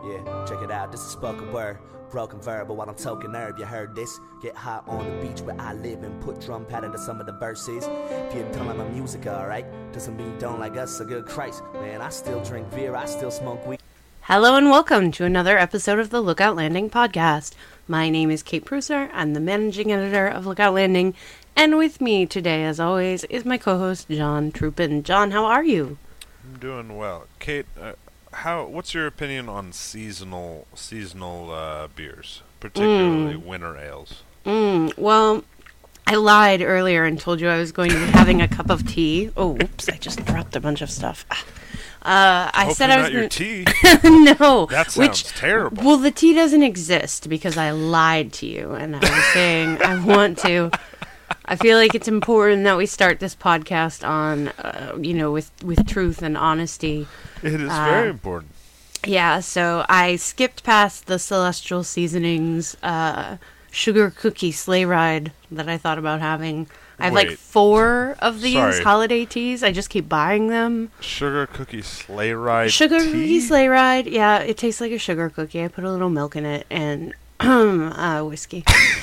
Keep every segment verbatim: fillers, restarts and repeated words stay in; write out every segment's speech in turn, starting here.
Yeah, check it out. This is spoken word, broken verbal while I'm token herb. You heard this? Get high on the beach where I live and put drum pattern to some of the verses. If you don't like my music, alright, doesn't mean you don't like us. A good Christ, man, I still drink beer, I still smoke weed. Hello and welcome to another episode of the Lookout Landing podcast. My name is Kate Pruser. I'm the managing editor of Lookout Landing. And with me today, as always, is my co-host, John Troopin. John, how are you? I'm doing well. Kate, uh, how? what's your opinion on seasonal seasonal uh, beers, particularly Mm. winter ales? Mm, well, I lied earlier and told you I was going to be having a cup of tea. Oh, whoops, I just dropped a bunch of stuff. Uh, I Hopefully said I was not your gonna... tea. No. That sounds which, terrible. Well, the tea doesn't exist because I lied to you, and I was saying I want to. I feel like it's important that we start this podcast on, uh, you know, with, with truth and honesty. It is uh, very important. Yeah, so I skipped past the Celestial Seasonings uh, sugar cookie sleigh ride that I thought about having. I have like Wait. four of these Sorry. holiday teas. I just keep buying them. Sugar cookie sleigh ride Sugar tea? cookie sleigh ride. Yeah, it tastes like a sugar cookie. I put a little milk in it and uh, whiskey.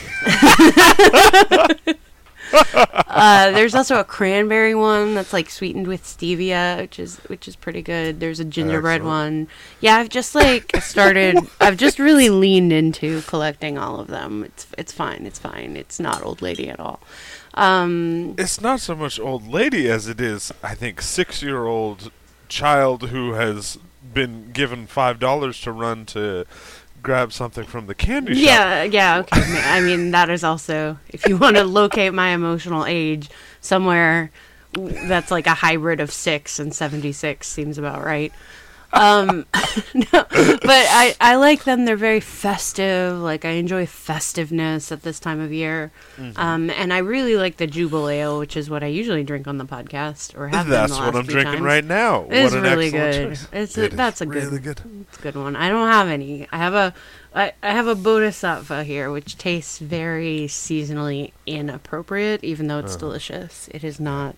uh, there's also a cranberry one that's like sweetened with stevia, which is which is pretty good. There's a gingerbread Excellent. one. Yeah, I've just like started. I've just really leaned into collecting all of them. It's it's fine. It's fine. It's not old lady at all. Um, It's not so much old lady as it is, I think, six-year-old child who has been given five dollars to run to grab something from the candy shop. yeah, yeah. Okay. I mean, that is also, if you want to locate my emotional age somewhere that's like a hybrid of six and seventy-six seems about right. Um, no, but I, I like them. They're very festive. Like, I enjoy festiveness at this time of year. Mm-hmm. Um, and I really like the Jubile Ale, which is what I usually drink on the podcast, or have That's been the what last I'm few drinking times. right now. It is what an really excellent good. choice. It's a, It is that's a good, really good. It's a good one. I don't have any. I have a, I, I have a Bodhisattva here, which tastes very seasonally inappropriate, even though it's Uh-huh. delicious. It is not.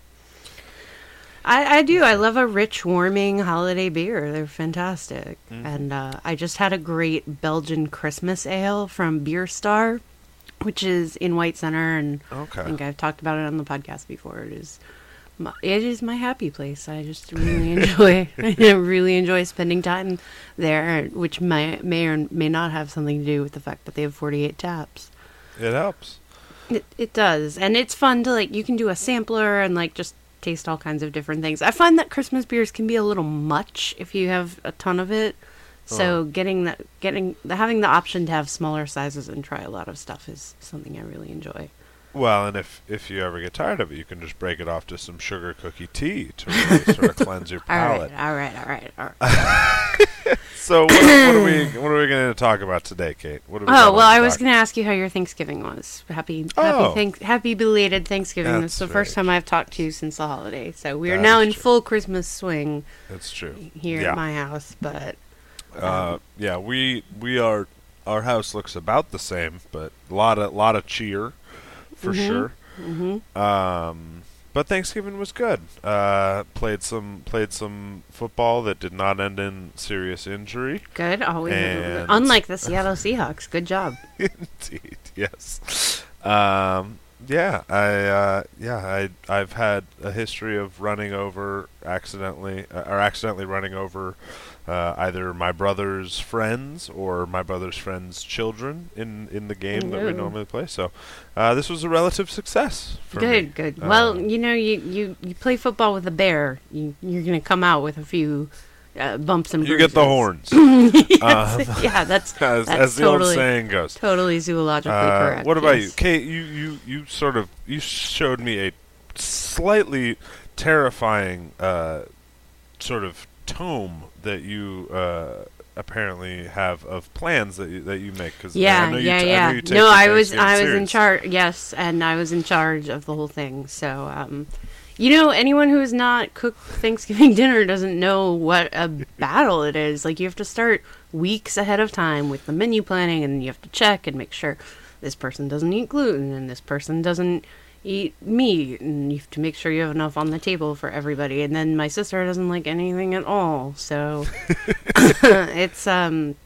I, I do. I love a rich, warming holiday beer. They're fantastic. Mhm. And uh, I just had a great Belgian Christmas ale from Beer Star, which is in White Center, and I Okay. think I've talked about it on the podcast before. It is, my, it is my happy place. I just really enjoy. I really enjoy spending time there, which may may or may not have something to do with the fact that they have forty-eight taps. It helps. It it does, and it's fun to like. You can do a sampler and like just taste all kinds of different things. I find that Christmas beers can be a little much if you have a ton of it. So Oh. getting that, getting the, having the option to have smaller sizes and try a lot of stuff is something I really enjoy. Well, and if if you ever get tired of it, you can just break it off to some sugar cookie tea to really sort of cleanse your All palate. right, all right, all right, all right. So what, what are we what are we going to talk about today, Kate? What do we got Oh on well, the I was docket? going to ask you how your Thanksgiving was. Happy, Oh. happy, thank, happy belated Thanksgiving. That's It's the first very time I've talked to you since the holiday, so we are That now is in true. full Christmas swing That's true. here Yeah. at my house. But Uh, yeah, we we are our house looks about the same, but a lot of lot of cheer for Mhm. sure. hmm Um, but Thanksgiving was good. Uh, played some played some football that did not end in serious injury. good. Always, And- unlike the Seattle Seahawks. Good job. Indeed, yes. Um, yeah, I uh, yeah I I've had a history of running over accidentally uh, or accidentally running over uh, either my brother's friends or my brother's friends' children in, in the game that we No. normally play. So uh, this was a relative success for me. Good, good. well, Uh, you know, you, you, you play football with a bear. You, you're going to come out with a few uh, bumps and you bruises. get the horns, Yes, Uh, yeah, that's as, that's as the totally, old saying goes. totally zoologically Uh, correct. what about you, yes. Kate? You, you, you sort of you showed me a slightly terrifying uh, sort of tome that you uh, apparently have of plans that you, that you make. Cause I Yeah, know you yeah, t- I yeah. know you take No, your I was Thanksgiving I was in serious. charge. Yes, and I was in charge of the whole thing. So, um, you know, anyone who has not cooked Thanksgiving dinner doesn't know what a battle it is. Like, you have to start weeks ahead of time with the menu planning, and you have to check and make sure this person doesn't eat gluten and this person doesn't eat meat, and you have to make sure you have enough on the table for everybody. And then my sister doesn't like anything at all, so it's um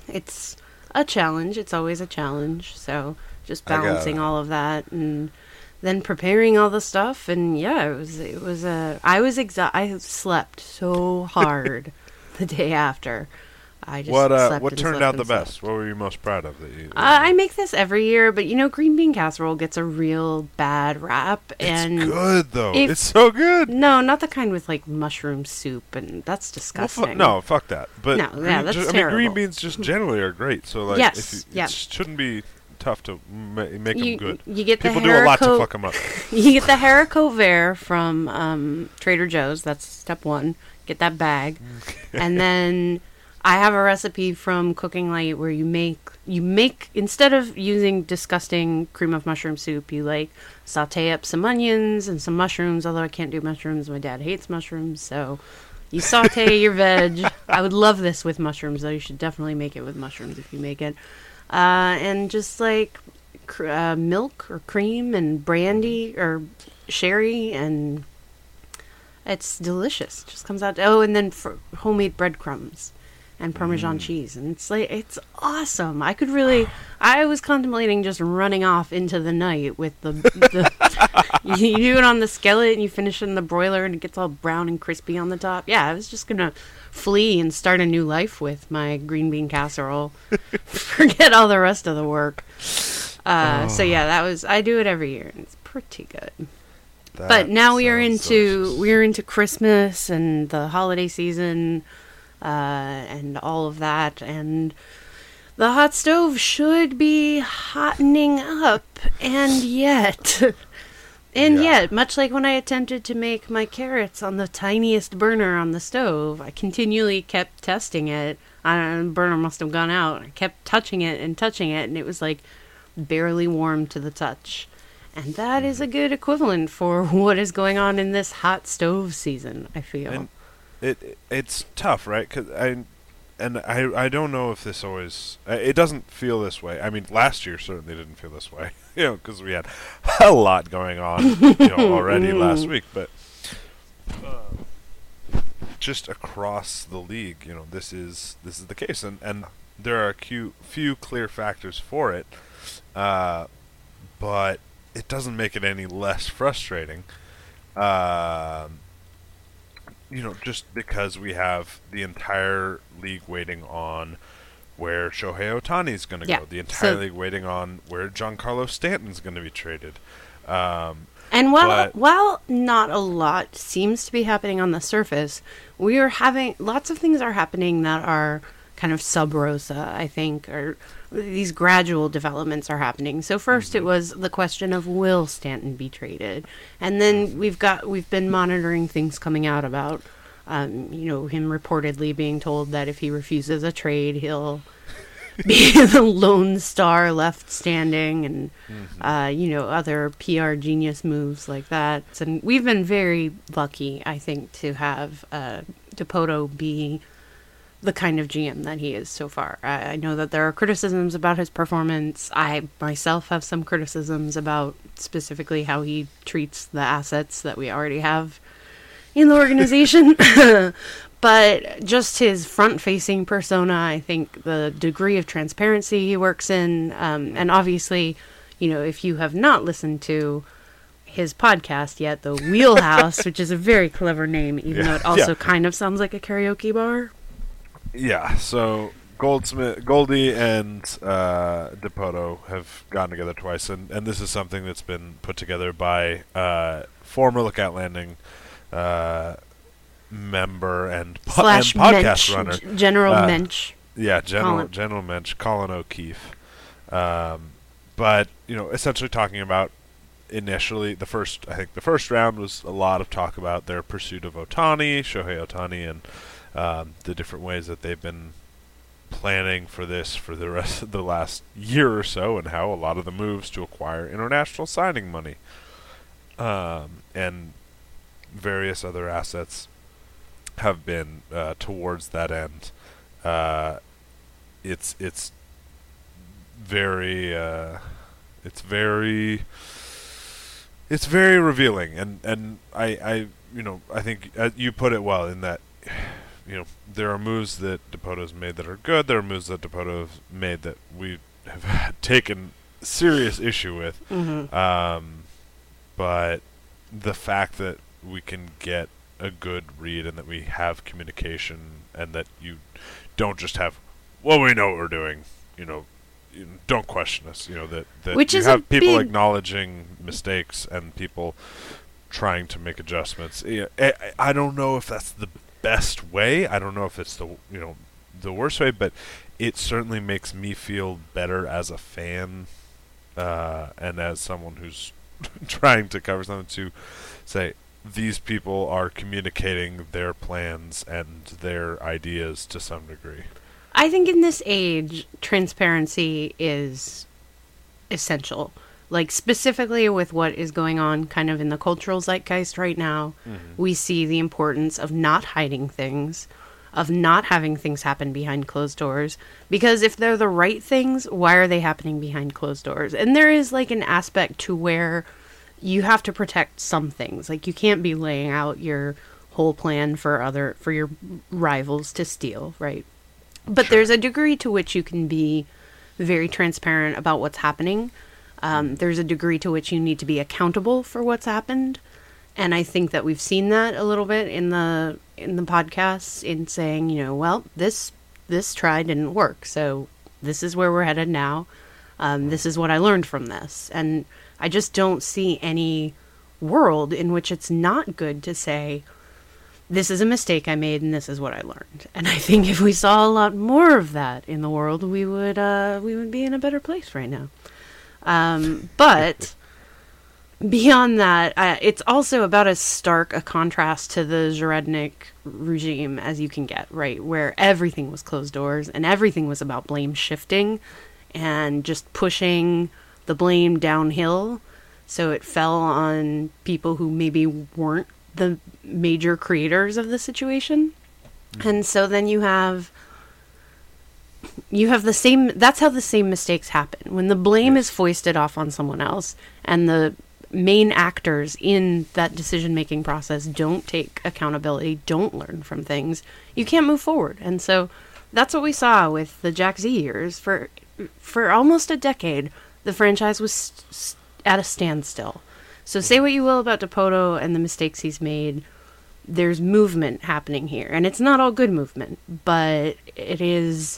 it's a challenge. It's always a challenge. So just I got balancing it. all of that and then preparing all the stuff. And yeah, it was, it was a, I was exa- I slept so hard the day after. I just What uh, slept what and turned slept out the and slept. best? What were you most proud of that you? Uh, I make this every year, but you know, green bean casserole gets a real bad rap. It's And good though. if- It's so good. no, not the kind with like mushroom soup, and that's Well, disgusting. fu- no, fuck that. But No, green, yeah, that's ju- I mean, terrible. green beans just generally are great. So like, Yes, if you, yeah. it shouldn't be tough to ma- make you, them good. You get People the do a lot to haricot- fuck them up. You get the haricot vert from um, Trader Joe's. That's step one. Get that bag, and then I have a recipe from Cooking Light where you make you make instead of using disgusting cream of mushroom soup, you like saute up some onions and some mushrooms. Although I can't do mushrooms, my dad hates mushrooms, so you saute your veg. I would love this with mushrooms, though. You should definitely make it with mushrooms if you make it, uh, and just like cr- uh, milk or cream and brandy or sherry, and it's delicious. Just comes out. Oh, and then for homemade breadcrumbs and Parmesan cheese, and it's like it's awesome. I could really. I was contemplating just running off into the night with the. the you do it on the skillet and you finish it in the broiler, and it gets all brown and crispy on the top. Yeah, I was just gonna flee and start a new life with my green bean casserole. Forget all the rest of the work. Uh, So yeah, that was. I do it every year, and it's pretty good. That But now we are sounds into delicious. we are into Christmas and the holiday season, uh, and all of that, and the hot stove should be hottening up, and yet, and Yeah. yet, much like when I attempted to make my carrots on the tiniest burner on the stove, I continually kept testing it. I don't know, the burner must have gone out. I kept touching it and touching it, and it was like barely warm to the touch. And that is a good equivalent for what is going on in this hot stove season, I feel. And it it's tough, right? 'Cause I and I I don't know if this always uh, it doesn't feel this way. I mean, last year certainly didn't feel this way, you know, because we had a lot going on, you know, already last week. But uh, just across the league, you know, this is this is the case, and and there are a few few clear factors for it, uh, but it doesn't make it any less frustrating. Um, you know, just because we have the entire league waiting on where Shohei Ohtani is going to Yeah, go, the entire so- league waiting on where Giancarlo Stanton's going to be traded. Um, And while but- while not a lot seems to be happening on the surface, we are having lots of things are happening that are kind of sub rosa, I think, or these gradual developments are happening. So first it was the question of will Stanton be traded, and then we've got we've been monitoring things coming out about um, you know, him reportedly being told that if he refuses a trade, he'll be the lone star left standing, and uh, you know, other P R genius moves like that. And we've been very lucky, I think, to have uh, Dipoto be the kind of G M that he is so far. I, I know that there are criticisms about his performance. I myself have some criticisms about specifically how he treats the assets that we already have in the organization. But just his front-facing persona, I think the degree of transparency he works in, um, and obviously, you know, if you have not listened to his podcast yet, The Wheelhouse, which is a very clever name, even Yeah, though it also yeah. kind of sounds like a karaoke bar. Yeah, so Goldsmith, Goldie, and uh, Dipoto have gotten together twice, and, and this is something that's been put together by uh, former Lookout Landing uh, member and, po- and Slash podcast Mensch, runner. G- General Uh, Mensch. Yeah, General Colin. General Mensch, Colin O'Keefe. Um, but you know, essentially talking about initially the first, I think the first round was a lot of talk about their pursuit of Ohtani, Shohei Ohtani, and um, the different ways that they've been planning for this for the rest of the last year or so, and how a lot of the moves to acquire international signing money um, and various other assets have been uh, towards that end. Uh, it's it's very uh, it's very it's very revealing, and and I I you know I think uh, you put it well in that you know, there are moves that Dipoto's made that are good. There are moves that Dipoto's made that we have taken serious issue with. Mm-hmm. Um, but the fact that we can get a good read and that we have communication and that you don't just have, well, we know what we're doing, you know, you don't question us, you know, that, that Which you is have a people big- acknowledging mistakes and people trying to make adjustments. Yeah, I, I don't know if that's the best way. I don't know if it's the, you know, the worst way, but it certainly makes me feel better as a fan uh, and as someone who's trying to cover something to say these people are communicating their plans and their ideas to some degree. I think in this age, transparency is essential. Like, specifically with what is going on kind of in the cultural zeitgeist right now, Mm-hmm. we see the importance of not hiding things, of not having things happen behind closed doors. Because if they're the right things, why are they happening behind closed doors? And there is, like, an aspect to where you have to protect some things. Like, you can't be laying out your whole plan for other, for your rivals to steal, right? But Sure. there's a degree to which you can be very transparent about what's happening. Um, there's a degree to which you need to be accountable for what's happened. And I think that we've seen that a little bit in the in the podcasts in saying, you know, well, this this try didn't work, so this is where we're headed now. Um, this is what I learned from this. And I just don't see any world in which it's not good to say, this is a mistake I made and this is what I learned. And I think if we saw a lot more of that in the world, we would uh, we would be in a better place right now. Um, but beyond that, uh, it's also about as stark a contrast to the Zherednik regime as you can get, right? Where everything was closed doors and everything was about blame shifting and just pushing the blame downhill. So it fell on people who maybe weren't the major creators of the situation. And so then you have you have the same, that's how the same mistakes happen. When the blame Yes. is foisted off on someone else and the main actors in that decision-making process don't take accountability, don't learn from things, you can't move forward. And so that's what we saw with the Jack Z years. For for almost a decade, the franchise was st- st- at a standstill. So say what you will about Dipoto and the mistakes he's made, there's movement happening here. And it's not all good movement, but it is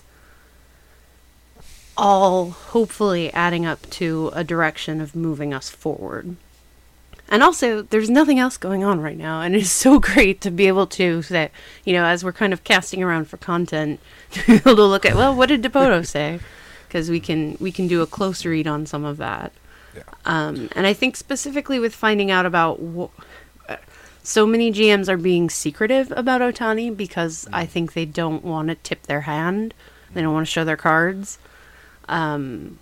all hopefully adding up to a direction of moving us forward. And also, there's nothing else going on right now, and it's so great to be able to say, you know, as we're kind of casting around for content, to be able to look at, well, what did Dipoto say? Because we can we can do a close read on some of that. Yeah. Um, and I think specifically with finding out about wh- so many G Ms are being secretive about Ohtani because I think they don't want to tip their hand. They don't want to show their cards. Um,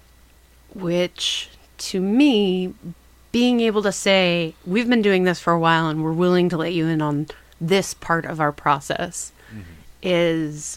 which, to me, being able to say, we've been doing this for a while and we're willing to let you in on this part of our process Mm-hmm. is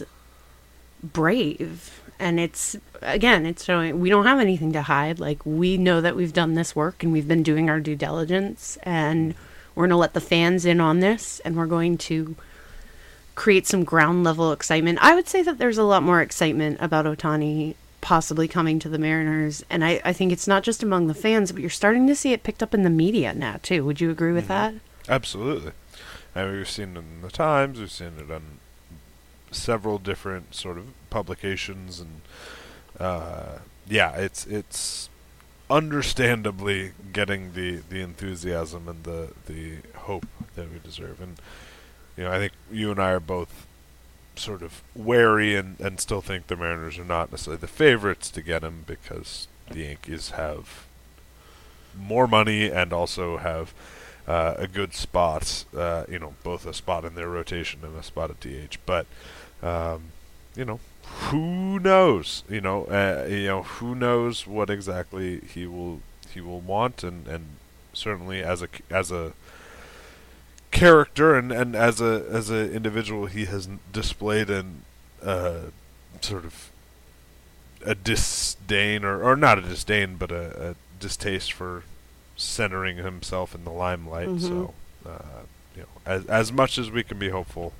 brave. And it's, again, it's showing we don't have anything to hide. Like, we know that we've done this work and we've been doing our due diligence and we're going to let the fans in on this and we're going to create some ground level excitement. I would say that there's a lot more excitement about Ohtani possibly coming to the Mariners. And I, I think it's not just among the fans, but you're starting to see it picked up in the media now, too. Would you agree with Mm-hmm. that? Absolutely. I mean, we've seen it in the Times, we've seen it on several different sort of publications, and uh, yeah, it's it's understandably getting the, the enthusiasm and the the hope that we deserve. And you know, I think you and I are both sort of wary and, and still think the Mariners are not necessarily the favorites to get him because the Yankees have more money and also have uh, a good spot, uh, you know, both a spot in their rotation and a spot at D H. But um, you know, who knows? You know, uh, you know, who knows what exactly he will he will want, and, and certainly as a as a character and, and as a as an individual, he has n- displayed an uh, sort of a disdain or, or not a disdain, but a, a distaste for centering himself in the limelight. Mhm. So, uh, you know, as as much as we can be hopeful,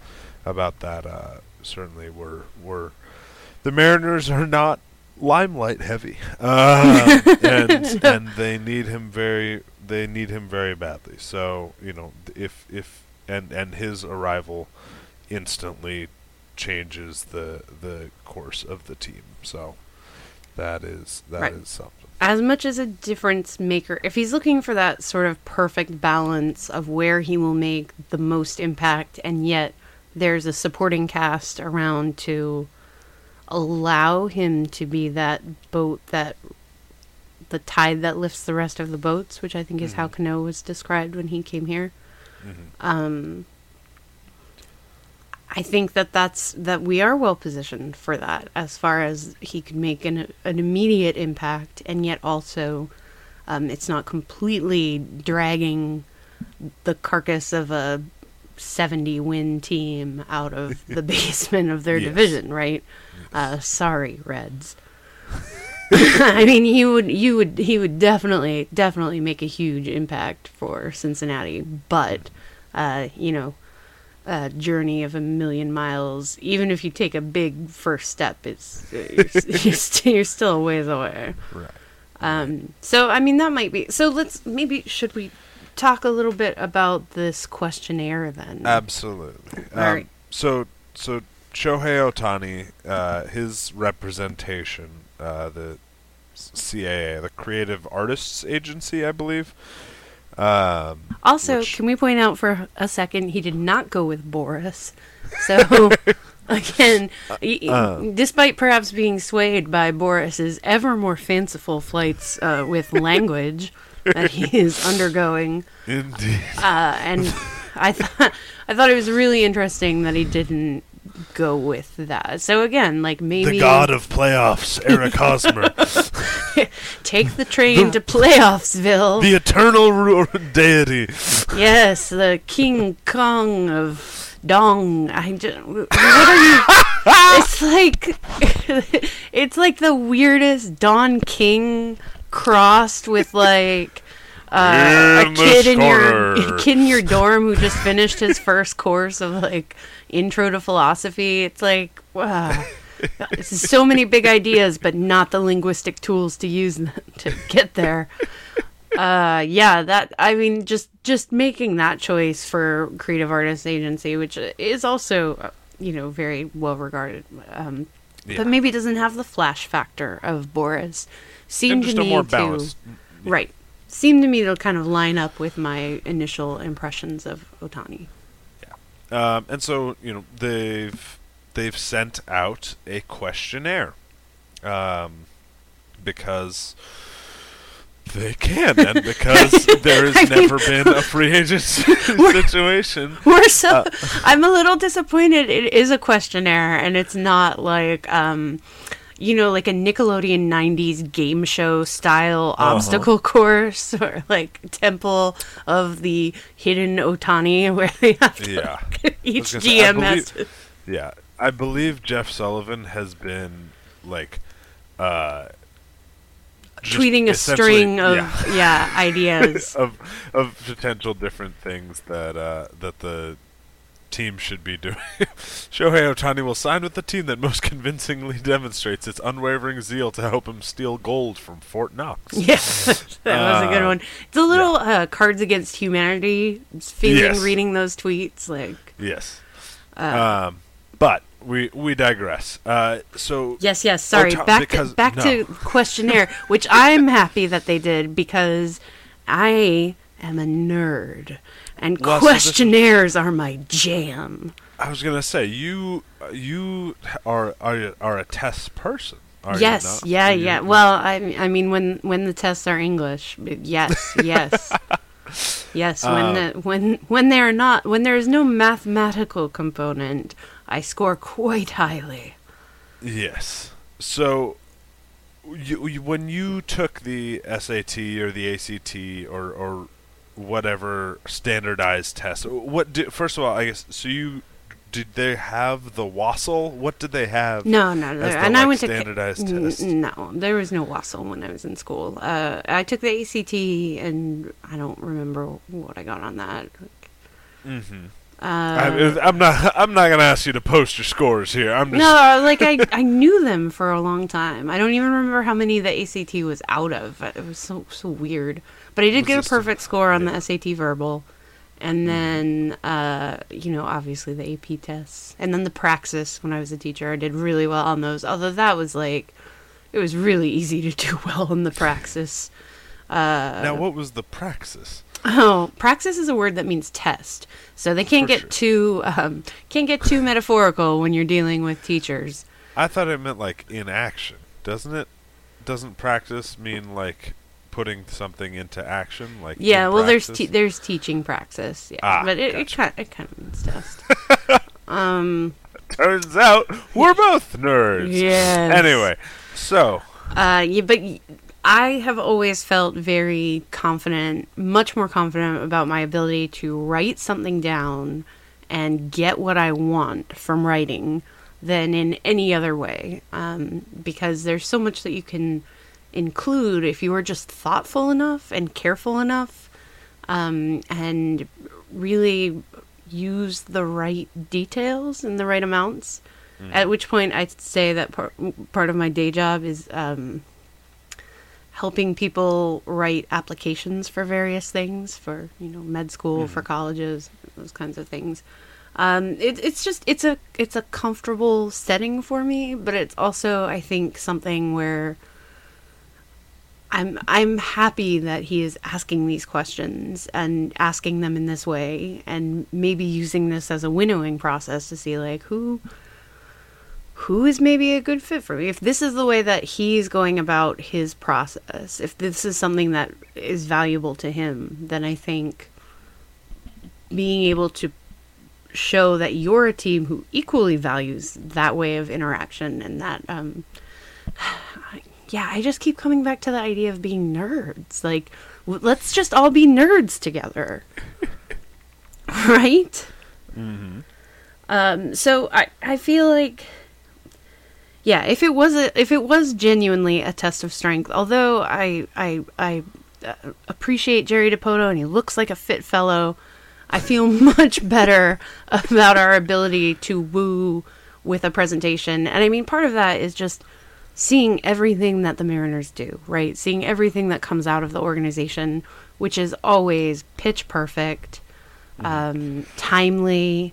about that. Uh, certainly, we're we're the Mariners are not limelight heavy, uh, and and they need him very they need him very badly. So you know if if and and his arrival instantly changes the the course of the team. So that is that Right. is something. As much as a difference maker, if he's looking for that sort of perfect balance of where he will make the most impact, and yet there's a supporting cast around to allow him to be that boat, that the tide that lifts the rest of the boats, which I think is how Cano was described when he came here. Mm-hmm. Um, I think that that's that we are well positioned for that, as far as he could make an an immediate impact, and yet also um, it's not completely dragging the carcass of a seventy win team out of the basement of their Yes. division, right? Uh, sorry, Reds. I mean, he would, you would, he would definitely, definitely make a huge impact for Cincinnati, but uh, you know. Uh, journey of a million miles. Even if you take a big first step, it's you're, you're, st- you're still a ways away. Right. Um, so I mean that might be. So let's maybe should we talk a little bit about this questionnaire then? Absolutely. All Um, right. So so Shohei Ohtani, uh, his representation, uh, the C A A, the Creative Artists Agency, I believe. Um, Also, which- can we point out for a second he did not go with Boris. So again, y- Uh. despite perhaps being swayed by Boris's ever more fanciful flights uh, with language that he is undergoing. Indeed. Uh, and I thought I thought it was really interesting that he didn't go with that. So again, like maybe The god of playoffs, Eric Hosmer. take the train to Playoffsville. The eternal ru- deity. Yes, the King Kong of Dong. I just, what are you? It's like it's like the weirdest Don King crossed with like. Uh, a In kid the in your corner. a kid in your dorm who just finished his first course of like intro to philosophy. It's like wow, this is so many big ideas, but not the linguistic tools to use them to get there. Uh, yeah, that I mean, just just making that choice for Creative Artists Agency, which is also uh, you know very well regarded, um, Yeah. but maybe doesn't have the flash factor of Boris. Seemed And to just a me more to balanced. right. Seemed to me to kind of line up with my initial impressions of Ohtani. Um, and so you know they've they've sent out a questionnaire, um, because they can, and because there has I mean- never been a free agent situation. We're so. Uh, I'm a little disappointed. It is a questionnaire, and it's not like, um, you know, like a Nickelodeon nineties game show style Uh-huh. obstacle course, or like Temple of the Hidden Ohtani, where they have to, Yeah. each gonna say, G I M has to. believe- Yeah, I believe Jeff Sullivan has been like uh, just Tweeting a essentially- string of yeah. yeah, ideas. of of potential different things that uh, that the team should be doing. Shohei Ohtani will sign with the team that most convincingly demonstrates its unwavering zeal to help him steal gold from Fort Knox. Yeah, that was a good Uh, one. It's a little uh, Cards Against Humanity feeling Yes. reading those tweets. Like, Yes. uh, Um, but we we digress. Uh, so yes, yes. Sorry, Ota- back because- to, back no. to questionnaire, which I'm happy that they did because I am a nerd, and Well, so this- questionnaires are my jam. I was gonna say you you are are are a test person. Are yes, you not? yeah, You- yeah. Well, I I mean when when the tests are English, yes, yes. Yes, when Um, the, when when they are not when there is no mathematical component, I score quite highly. Yes. So, you, you, when you took the S A T or the A C T or or whatever standardized test, what did, first of all, I guess so you did they have the WASL? What did they have? No, no, as no. the, And like, I went to standardized n- test. No, there was no WASL when I was in school. Uh, I took the A C T, and I don't remember what I got on that. Mm-hmm. I, I'm not. I'm not gonna ask you to post your scores here. I'm just No, like I, I knew them for a long time. I don't even remember how many the A C T was out of. It was so so weird. But I did Was get a this perfect score on yeah. the S A T verbal, and then uh, you know, obviously the A P tests, and then the praxis. When I was a teacher, I did really well on those. Although that was like, it was really easy to do well in the praxis. Uh, now, what was the praxis? Oh, praxis is a word that means test. So they can't For get sure. too um, can't get too metaphorical when you're dealing with teachers. I thought it meant like in action. Doesn't it? Doesn't practice mean like putting something into action? Like Yeah, in well, there's practice? te- there's teaching praxis. Yeah, Ah, but it gotcha. it kind it kind of means test. um. Turns out we're both nerds. Yes. Anyway, so Uh. Yeah, but y- I have always felt very confident, much more confident about my ability to write something down and get what I want from writing than in any other way. Um, because there's so much that you can include if you are just thoughtful enough and careful enough, um, and really use the right details and the right amounts. Mm. At which point I'd say that part, part of my day job is um, helping people write applications for various things, for, you know, med school, for colleges, those kinds of things. Um, it, it's just, it's a, it's a comfortable setting for me, but it's also, I think, something where I'm, I'm happy that he is asking these questions and asking them in this way, and maybe using this as a winnowing process to see, like, who, who is maybe a good fit for me. If this is the way that he's going about his process, if this is something that is valuable to him, then I think being able to show that you're a team who equally values that way of interaction and that, um, yeah, I just keep coming back to the idea of being nerds. Like, w- let's just all be nerds together. Right? mm-hmm. Um, so I, I feel like, yeah, if it was a, if it was genuinely a test of strength, although I, I, I uh, appreciate Jerry DePoto and he looks like a fit fellow, I feel much better about our ability to woo with a presentation. And I mean, part of that is just seeing everything that the Mariners do, right? Seeing everything that comes out of the organization, which is always pitch perfect, um, timely,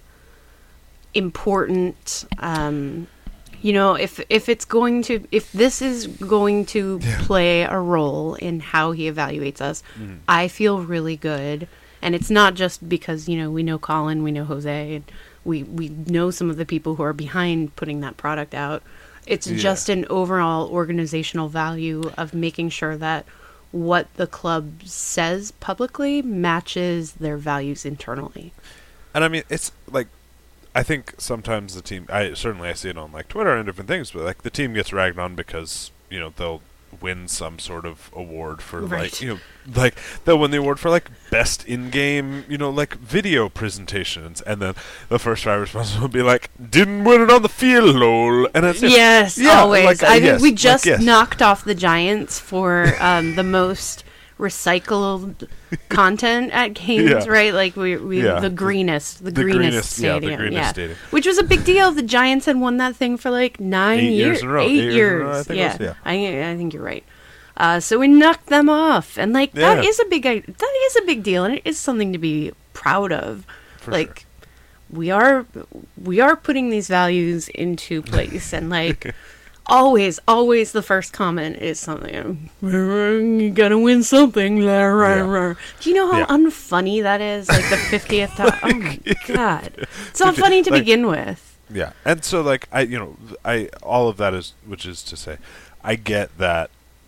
important. Um, you know, if if it's going to, if this is going to Yeah. play a role in how he evaluates us, Mhm. I feel really good. And it's not just because, you know, we know Colin, we know Jose, and we, we know some of the people who are behind putting that product out. It's Yeah. just an overall organizational value of making sure that what the club says publicly matches their values internally. And I mean, it's like, I think sometimes the team, I certainly I see it on like Twitter and different things, but like the team gets ragged on because, you know, they'll win some sort of award for Right. like, you know, like they'll win the award for like best in-game, you know, like video presentations, and then the first five responses will be like, didn't win it on the field, lol. And it's just, Yes, yeah, always. like, uh, I think yes, we like, just yes. knocked off the Giants for um, the most recycled content at games, Yeah. right? Like we, we Yeah. the greenest, the, the greenest, greenest, yeah, stadium, the greenest stadium. which was a big deal. The Giants had won that thing for like nine Eight years years, in a row. eight, Eight years years. in a row, I think it yeah. was, yeah. I, I think you're right. Uh, so we knocked them off, and like that Yeah. is a big, that is a big deal, and it is something to be proud of. For like. sure. We are we are putting these values into place, and like always, always the first comment is something. You gotta win something. Yeah. Do you know how Yeah. unfunny that is? Like the fiftieth time. Oh my god, it's not funny to Like- begin with. Yeah, and so like I, you know, I all of that is, which is to say, I get that.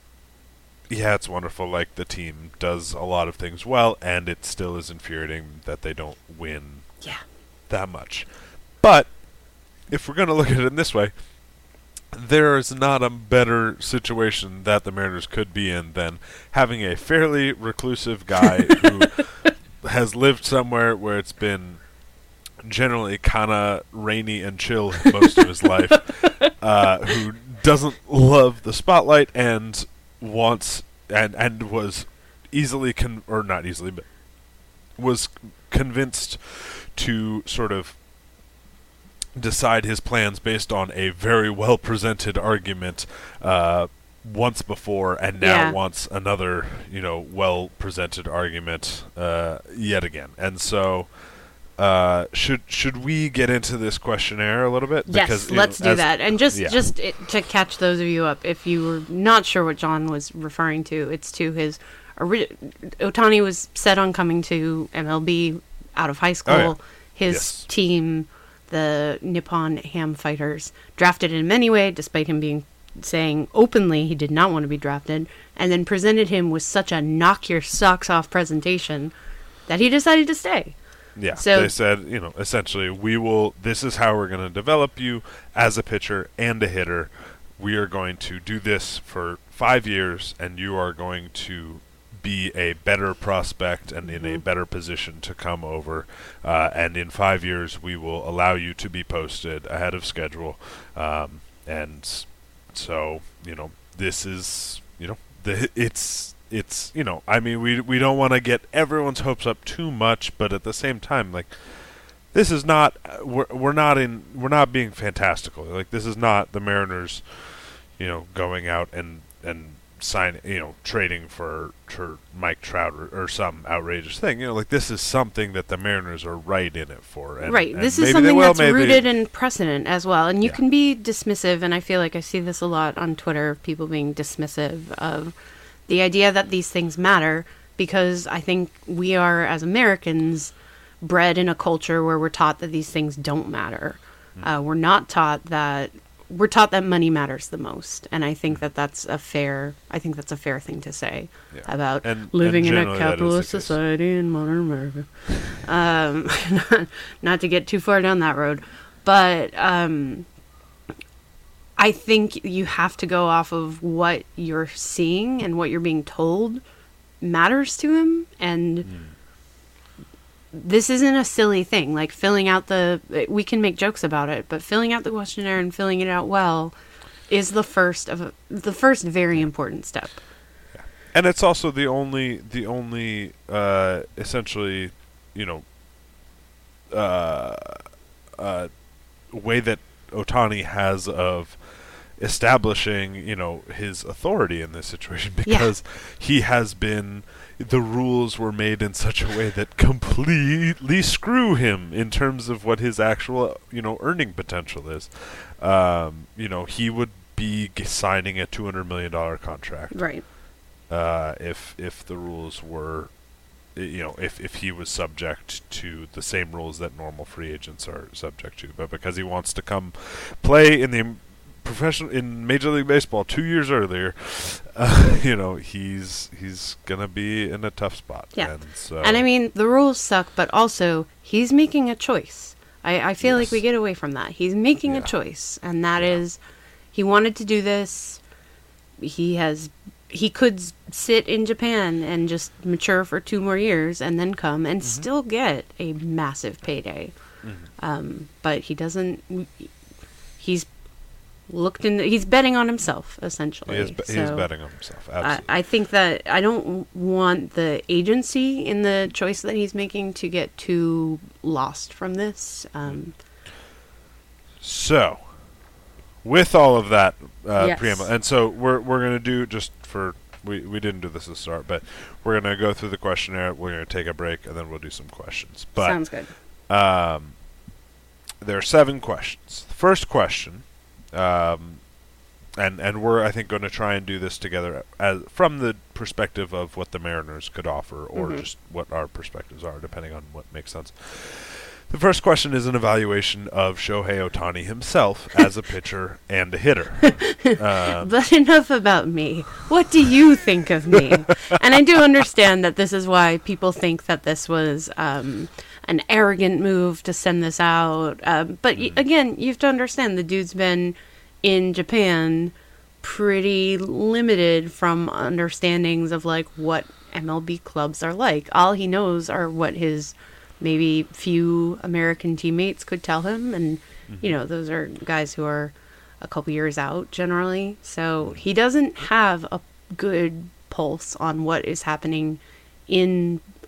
Yeah, it's wonderful. Like the team does a lot of things well, and it still is infuriating that they don't win Yeah. that much. But if we're gonna look at it in this way, there is not a better situation that the Mariners could be in than having a fairly reclusive guy who has lived somewhere where it's been generally kind of rainy and chill most of his life, uh, who doesn't love the spotlight and wants and and was easily con or not easily, but was convinced to sort of decide his plans based on a very well presented argument uh, once before, and now Yeah. wants another, you know, well presented argument uh, yet again. And so, uh, should should we get into this questionnaire a little bit? Yes, you let's know, do as- that. And just yeah. just it, to catch those of you up, if you were not sure what John was referring to, it's to his ori- Otani was set on coming to M L B out of high school. Oh, yeah. His Yes. team, the Nippon Ham Fighters, drafted him anyway, despite him being saying openly he did not want to be drafted, and then presented him with such a knock your socks off presentation that he decided to stay. Yeah, So- they said, you know, essentially, we will, this is how we're going to develop you as a pitcher and a hitter. We are going to do this for five years, and you are going to be a better prospect and in a Mhm. better position to come over. Uh, and in five years, we will allow you to be posted ahead of schedule. Um, and so, you know, this is, you know, the it's it's you know, I mean, we we don't want to get everyone's hopes up too much, but at the same time, like, this is not we're we're not in we're not being fantastical. Like, this is not the Mariners, you know, going out and and sign you know trading for for Mike Trout or, or some outrageous thing. You know, like, this is something that the Mariners are right in it for. And, right. and This maybe is they something will, that's maybe- rooted in precedent as well. And you Yeah. can be dismissive, and I feel like I see this a lot on Twitter, of people being dismissive of the idea that these things matter, because I think we are, as Americans, bred in a culture where we're taught that these things don't matter. Mm. Uh, we're not taught that we're taught that money matters the most, and I think that that's a fair. I think that's a fair thing to say Yeah. about And- living and in a generally that is the capitalist case. society in modern America. um, not, not to get too far down that road, but um, I think you have to go off of what you're seeing and what you're being told matters to him, and Mm. this isn't a silly thing. Like, filling out the, we can make jokes about it, but filling out the questionnaire and filling it out well is the first of a, the first very important step. And it's also the only the only uh, essentially, you know, uh, uh, way that Otani has of establishing, you know, his authority in this situation, Yeah. because he has been, the rules were made in such a way that completely screw him in terms of what his actual, you know, earning potential is. Um, you know, he would be g- signing a two hundred million dollars contract. Right. Uh, if if the rules were, i- you know, if, if he was subject to the same rules that normal free agents are subject to, but because he wants to come play in the m- professional in Major League Baseball two years earlier, uh, you know, he's he's gonna be in a tough spot. Yeah. And so, And I mean, the rules suck, but also he's making a choice. I, I feel like we Yes. get away from that. He's making Yeah. a choice, and that Yeah. is, he wanted to do this. He has, he could s- sit in Japan and just mature for two more years and then come and Mhm. still get a massive payday. Mhm. Um, but he doesn't. He's looked in. He's betting on himself, essentially. he is, be- he is So- betting on himself. I, Absolutely. I think that I don't w- want the agency in the choice that he's making to get too lost from this. Um, So, with all of that uh, Yes. preamble, and so we're we're gonna do, just for we we didn't do this at the start, but we're gonna go through the questionnaire. We're gonna take a break, and then we'll do some questions. But sounds good. um, there are seven questions. The first question, um, and and we're I think going to try and do this together as from the perspective of what the Mariners could offer, or Mhm. just what our perspectives are, depending on what makes sense. The first question is an evaluation of Shohei Ohtani himself as a pitcher and a hitter. Um, But enough about me. What do you think of me? And I do understand that this is why people think that this was um, an arrogant move to send this out. Um, but y- Mm. again, you have to understand the dude's been in Japan pretty limited from understandings of like what M L B clubs are like. All he knows are what his maybe few American teammates could tell him, and you know, those are guys who are a couple years out generally. So he doesn't have a good pulse on what is happening in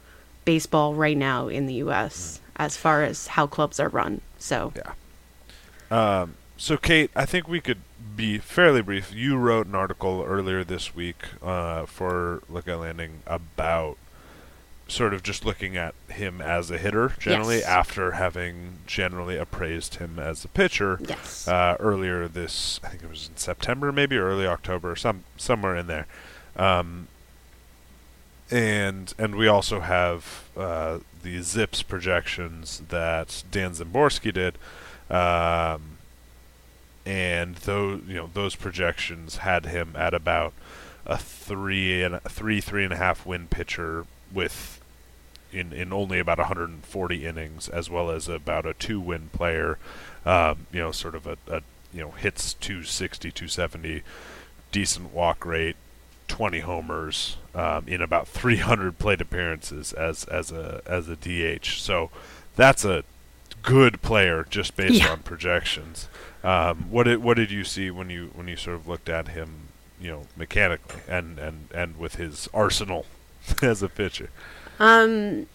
baseball right now in the U S mm. as far as how clubs are run. So yeah. Um, so Kate, I think we could be fairly brief. You wrote an article earlier this week uh, for Lookout Landing about sort of just looking at him as a hitter generally, yes. after having generally appraised him as a pitcher. Yes. Uh, earlier this, I think it was in September, maybe early October, some somewhere in there. Um, and and we also have uh, the Zips projections that Dan Zimborski did, um, and those you know those projections had him at about a three and a three three and a half win pitcher with in, in only about one hundred forty innings, as well as about a two win player, um, you know, sort of a, a you know hits two sixty, two seventy, decent walk rate, twenty homers, um, in about three hundred plate appearances as as a as a D H. So that's a good player just based yeah. on projections. Um, what did what did you see when you when you sort of looked at him, you know, mechanically and and and with his arsenal as a pitcher? Um,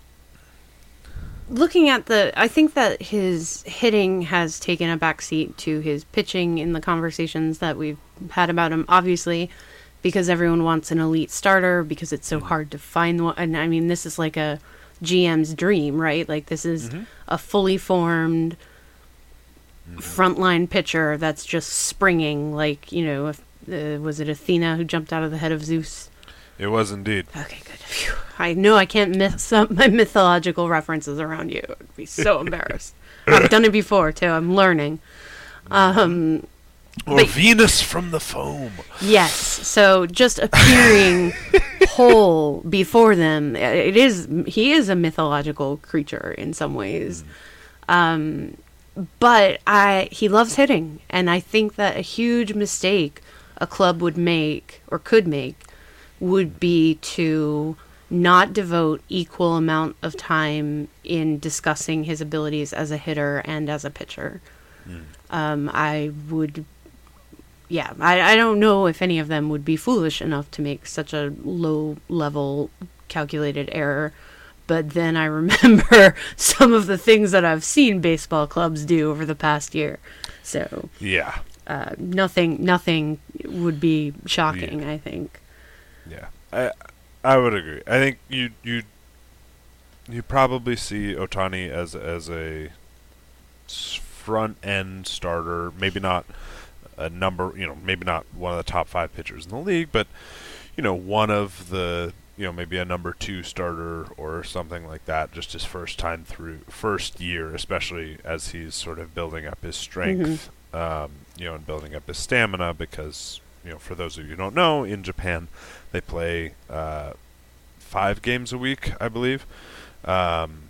looking at the, I think that his hitting has taken a backseat to his pitching in the conversations that we've had about him, obviously, because everyone wants an elite starter, because it's so hard to find one. And I mean, this is like a G M's dream, right? Like, this is mm-hmm. a fully formed mm-hmm. frontline pitcher that's just springing, like, you know, if, uh, was it Athena who jumped out of the head of Zeus? It was indeed. Okay, good. Phew. I know I can't mix up my mythological references around you. I'd be so embarrassed. I've done it before, too. I'm learning. Um, or Venus from the foam. Yes. So just appearing whole before them, it is. He is a mythological creature in some ways. Mm. Um, but I he loves hitting, and I think that a huge mistake a club would make, or could make, would be to not devote equal amount of time in discussing his abilities as a hitter and as a pitcher. Mm. Um, I would, yeah, I, I don't know if any of them would be foolish enough to make such a low-level calculated error, but then I remember some of the things that I've seen baseball clubs do over the past year. So, yeah, uh, nothing, nothing would be shocking, yeah. I think. Yeah, I I would agree. I think you you you probably see Ohtani as as a front end starter. Maybe not a number, you know, maybe not one of the top five pitchers in the league, but you know, one of the you know maybe a number two starter or something like that. Just his first time through, first year, especially as he's sort of building up his strength, mm-hmm. um, you know, and building up his stamina because. You know, for those of you who don't know, in Japan, they play uh, five games a week, I believe, um,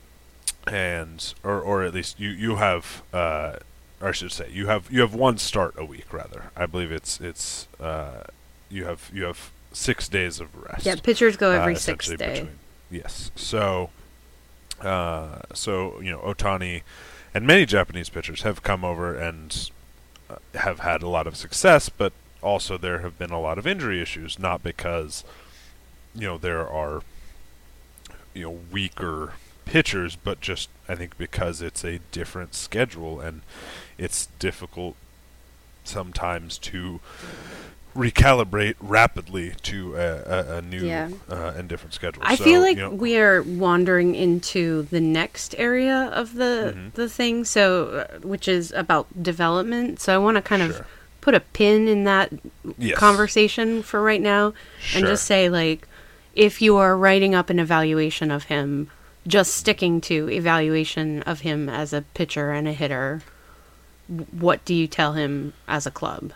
and or or at least you you have, uh, or I should say, you have you have one start a week rather. I believe it's it's uh, you have you have six days of rest. Yeah, pitchers go every uh, sixth day. Between. Yes, so uh, so you know Ohtani and many Japanese pitchers have come over and uh, have had a lot of success, but also there have been a lot of injury issues, not because, you know, there are, you know, weaker pitchers, but just, I think, because it's a different schedule and it's difficult sometimes to recalibrate rapidly to a, a, a new yeah. uh, and different schedule. I so, feel like you know, we are wandering into the next area of the mm-hmm. the thing, so uh, which is about development. So I want to kind sure. of put a pin in that yes. conversation for right now, sure. and just say, like, if you are writing up an evaluation of him, just sticking to evaluation of him as a pitcher and a hitter, what do you tell him as a club?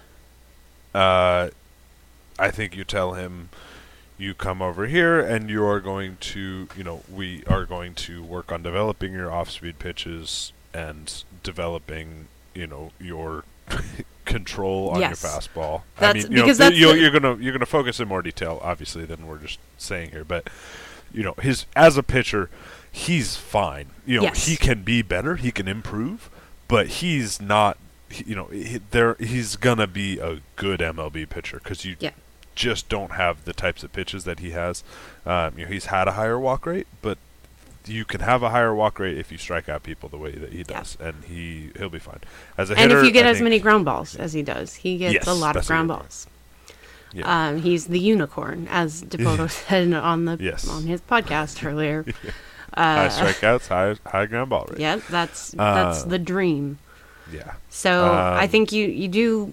Uh, I think you tell him, you come over here and you are going to, you know, we are going to work on developing your off-speed pitches and developing, you know, your control on yes. your fastball. That's, I mean, you because know, that's you're, the, you're gonna you're gonna focus in more detail, obviously, than we're just saying here. But you know, his as a pitcher, he's fine. You know, yes. he can be better, he can improve, but he's not. He, you know, he, there he's gonna be a good M L B pitcher because you yeah. just don't have the types of pitches that he has. Um, you know, he's had a higher walk rate, but you can have a higher walk rate if you strike out people the way that he does, yeah. and he he'll be fine. As a and hitter, if you get I as think, many ground balls as he does, he gets yes, a lot of ground a balls. Yeah. Um, he's the unicorn, as DePoto said on the yes. on his podcast earlier. yeah. uh, high strikeouts, high high ground ball rate. Yeah, that's that's uh, the dream. Yeah. So um, I think you you do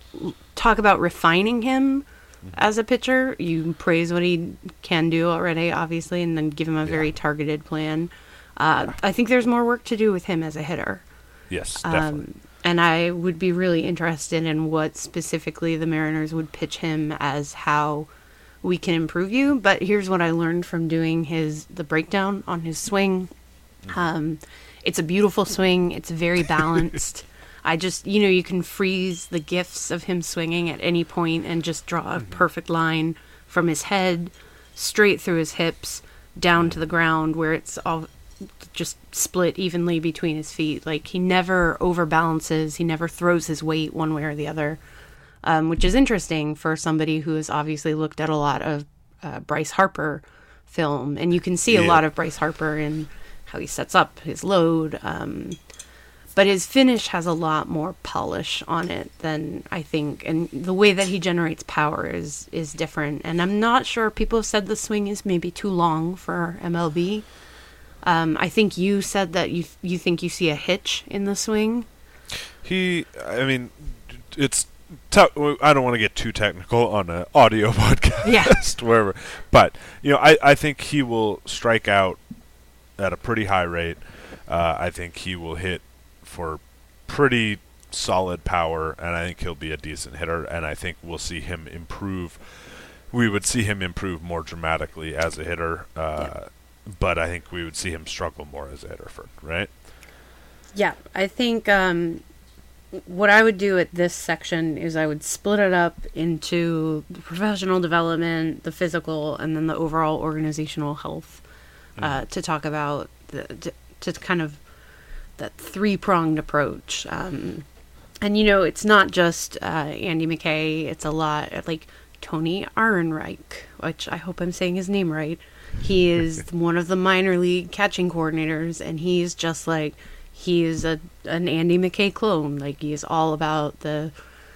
talk about refining him mm-hmm. as a pitcher. You praise what he can do already, obviously, and then give him a very yeah. targeted plan. Uh, yeah. I think there's more work to do with him as a hitter. Yes, definitely. Um, and I would be really interested in what specifically the Mariners would pitch him as how we can improve you. But here's what I learned from doing his the breakdown on his swing. Mm-hmm. Um, it's a beautiful swing. It's very balanced. I just, you know, you can freeze the GIFs of him swinging at any point and just draw a mm-hmm. perfect line from his head straight through his hips down to the ground where it's all just split evenly between his feet. Like, he never overbalances. He never throws his weight one way or the other, um, which is interesting for somebody who has obviously looked at a lot of uh, Bryce Harper film. And you can see yeah. a lot of Bryce Harper in how he sets up his load. Um, but his finish has a lot more polish on it than I think. And the way that he generates power is, is different. And I'm not sure, people have said the swing is maybe too long for M L B. Um, I think you said that you you think you see a hitch in the swing. He, I mean, it's. Te- I don't want to get too technical on an audio podcast, yeah. wherever. But you know, I, I think he will strike out at a pretty high rate. Uh, I think he will hit for pretty solid power, and I think he'll be a decent hitter. And I think we'll see him improve. We would see him improve more dramatically as a hitter. Uh, yeah. But I think we would see him struggle more as a hitter, for, right? Yeah, I think um, what I would do at this section is I would split it up into the professional development, the physical, and then the overall organizational health uh, mm. to talk about, the, to, to kind of that three-pronged approach. Um, and, you know, it's not just uh, Andy McKay. It's a lot like Tony Ehrenreich, which I hope I'm saying his name right. He is one of the minor league catching coordinators, and he's just like, he is a an Andy McKay clone. Like, he is all about the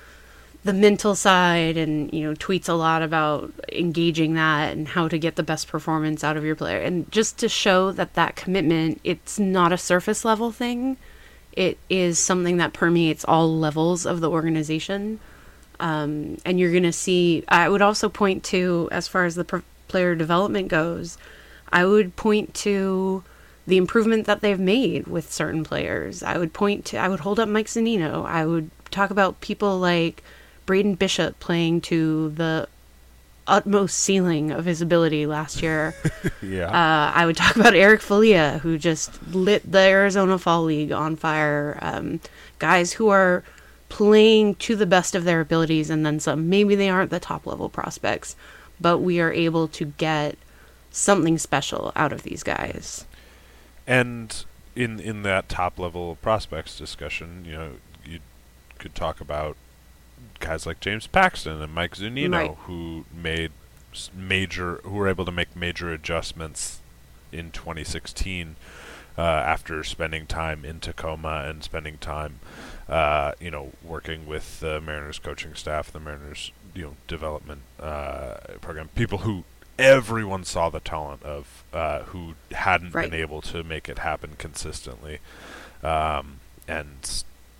the mental side, and, you know, tweets a lot about engaging that and how to get the best performance out of your player. And just to show that that commitment, it's not a surface level thing. It is something that permeates all levels of the organization. Um, and you're going to see, I would also point to, as far as the pro- player development goes, I would point to the improvement that they've made with certain players. I would point to, I would hold up Mike Zunino. I would talk about people like Braden Bishop playing to the utmost ceiling of his ability last year. yeah. Uh, I would talk about Eric Falia, who just lit the Arizona Fall League on fire. Um, guys who are playing to the best of their abilities and then some. Maybe they aren't the top level prospects, but we are able to get something special out of these guys. And in in that top level prospects discussion, you know, you could talk about guys like James Paxton and Mike Zunino, right. who made major, who were able to make major adjustments in twenty sixteen uh, after spending time in Tacoma and spending time, uh, you know, working with the Mariners coaching staff, the Mariners, you know, development uh, program, people who everyone saw the talent of, uh, who hadn't right. been able to make it happen consistently, um, and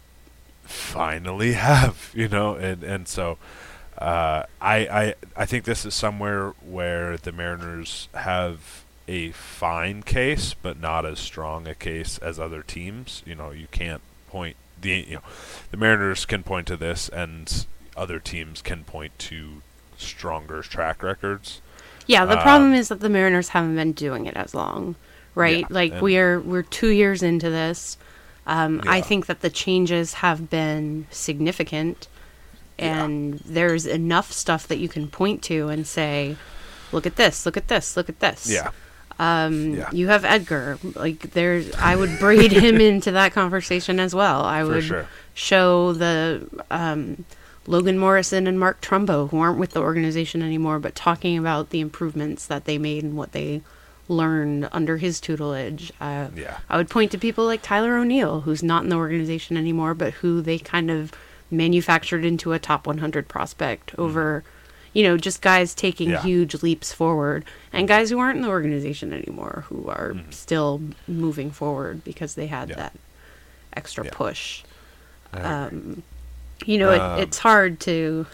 finally have, you know, and and so uh, I I I think this is somewhere where the Mariners have a fine case, but not as strong a case as other teams. You know, you can't point the you know the Mariners can point to this, and other teams can point to stronger track records. Yeah, the um, problem is that the Mariners haven't been doing it as long, right? Yeah, like we're we're two years into this. Um, yeah. I think that the changes have been significant, and yeah. there's enough stuff that you can point to and say, "Look at this! Look at this! Look at this!" Yeah. Um, yeah. You have Edgar. Like there's, I would braid him into that conversation as well. I For would sure. show the um, Logan Morrison and Mark Trumbo, who aren't with the organization anymore, but talking about the improvements that they made and what they learned under his tutelage. Uh, Yeah. I would point to people like Tyler O'Neill, who's not in the organization anymore, but who they kind of manufactured into a top one hundred prospect over, you know, just guys taking Yeah. huge leaps forward, and guys who aren't in the organization anymore, who are Mhm. still moving forward because they had Yeah. that extra Yeah. push. I agree. Um, you know, Um, it, it's hard to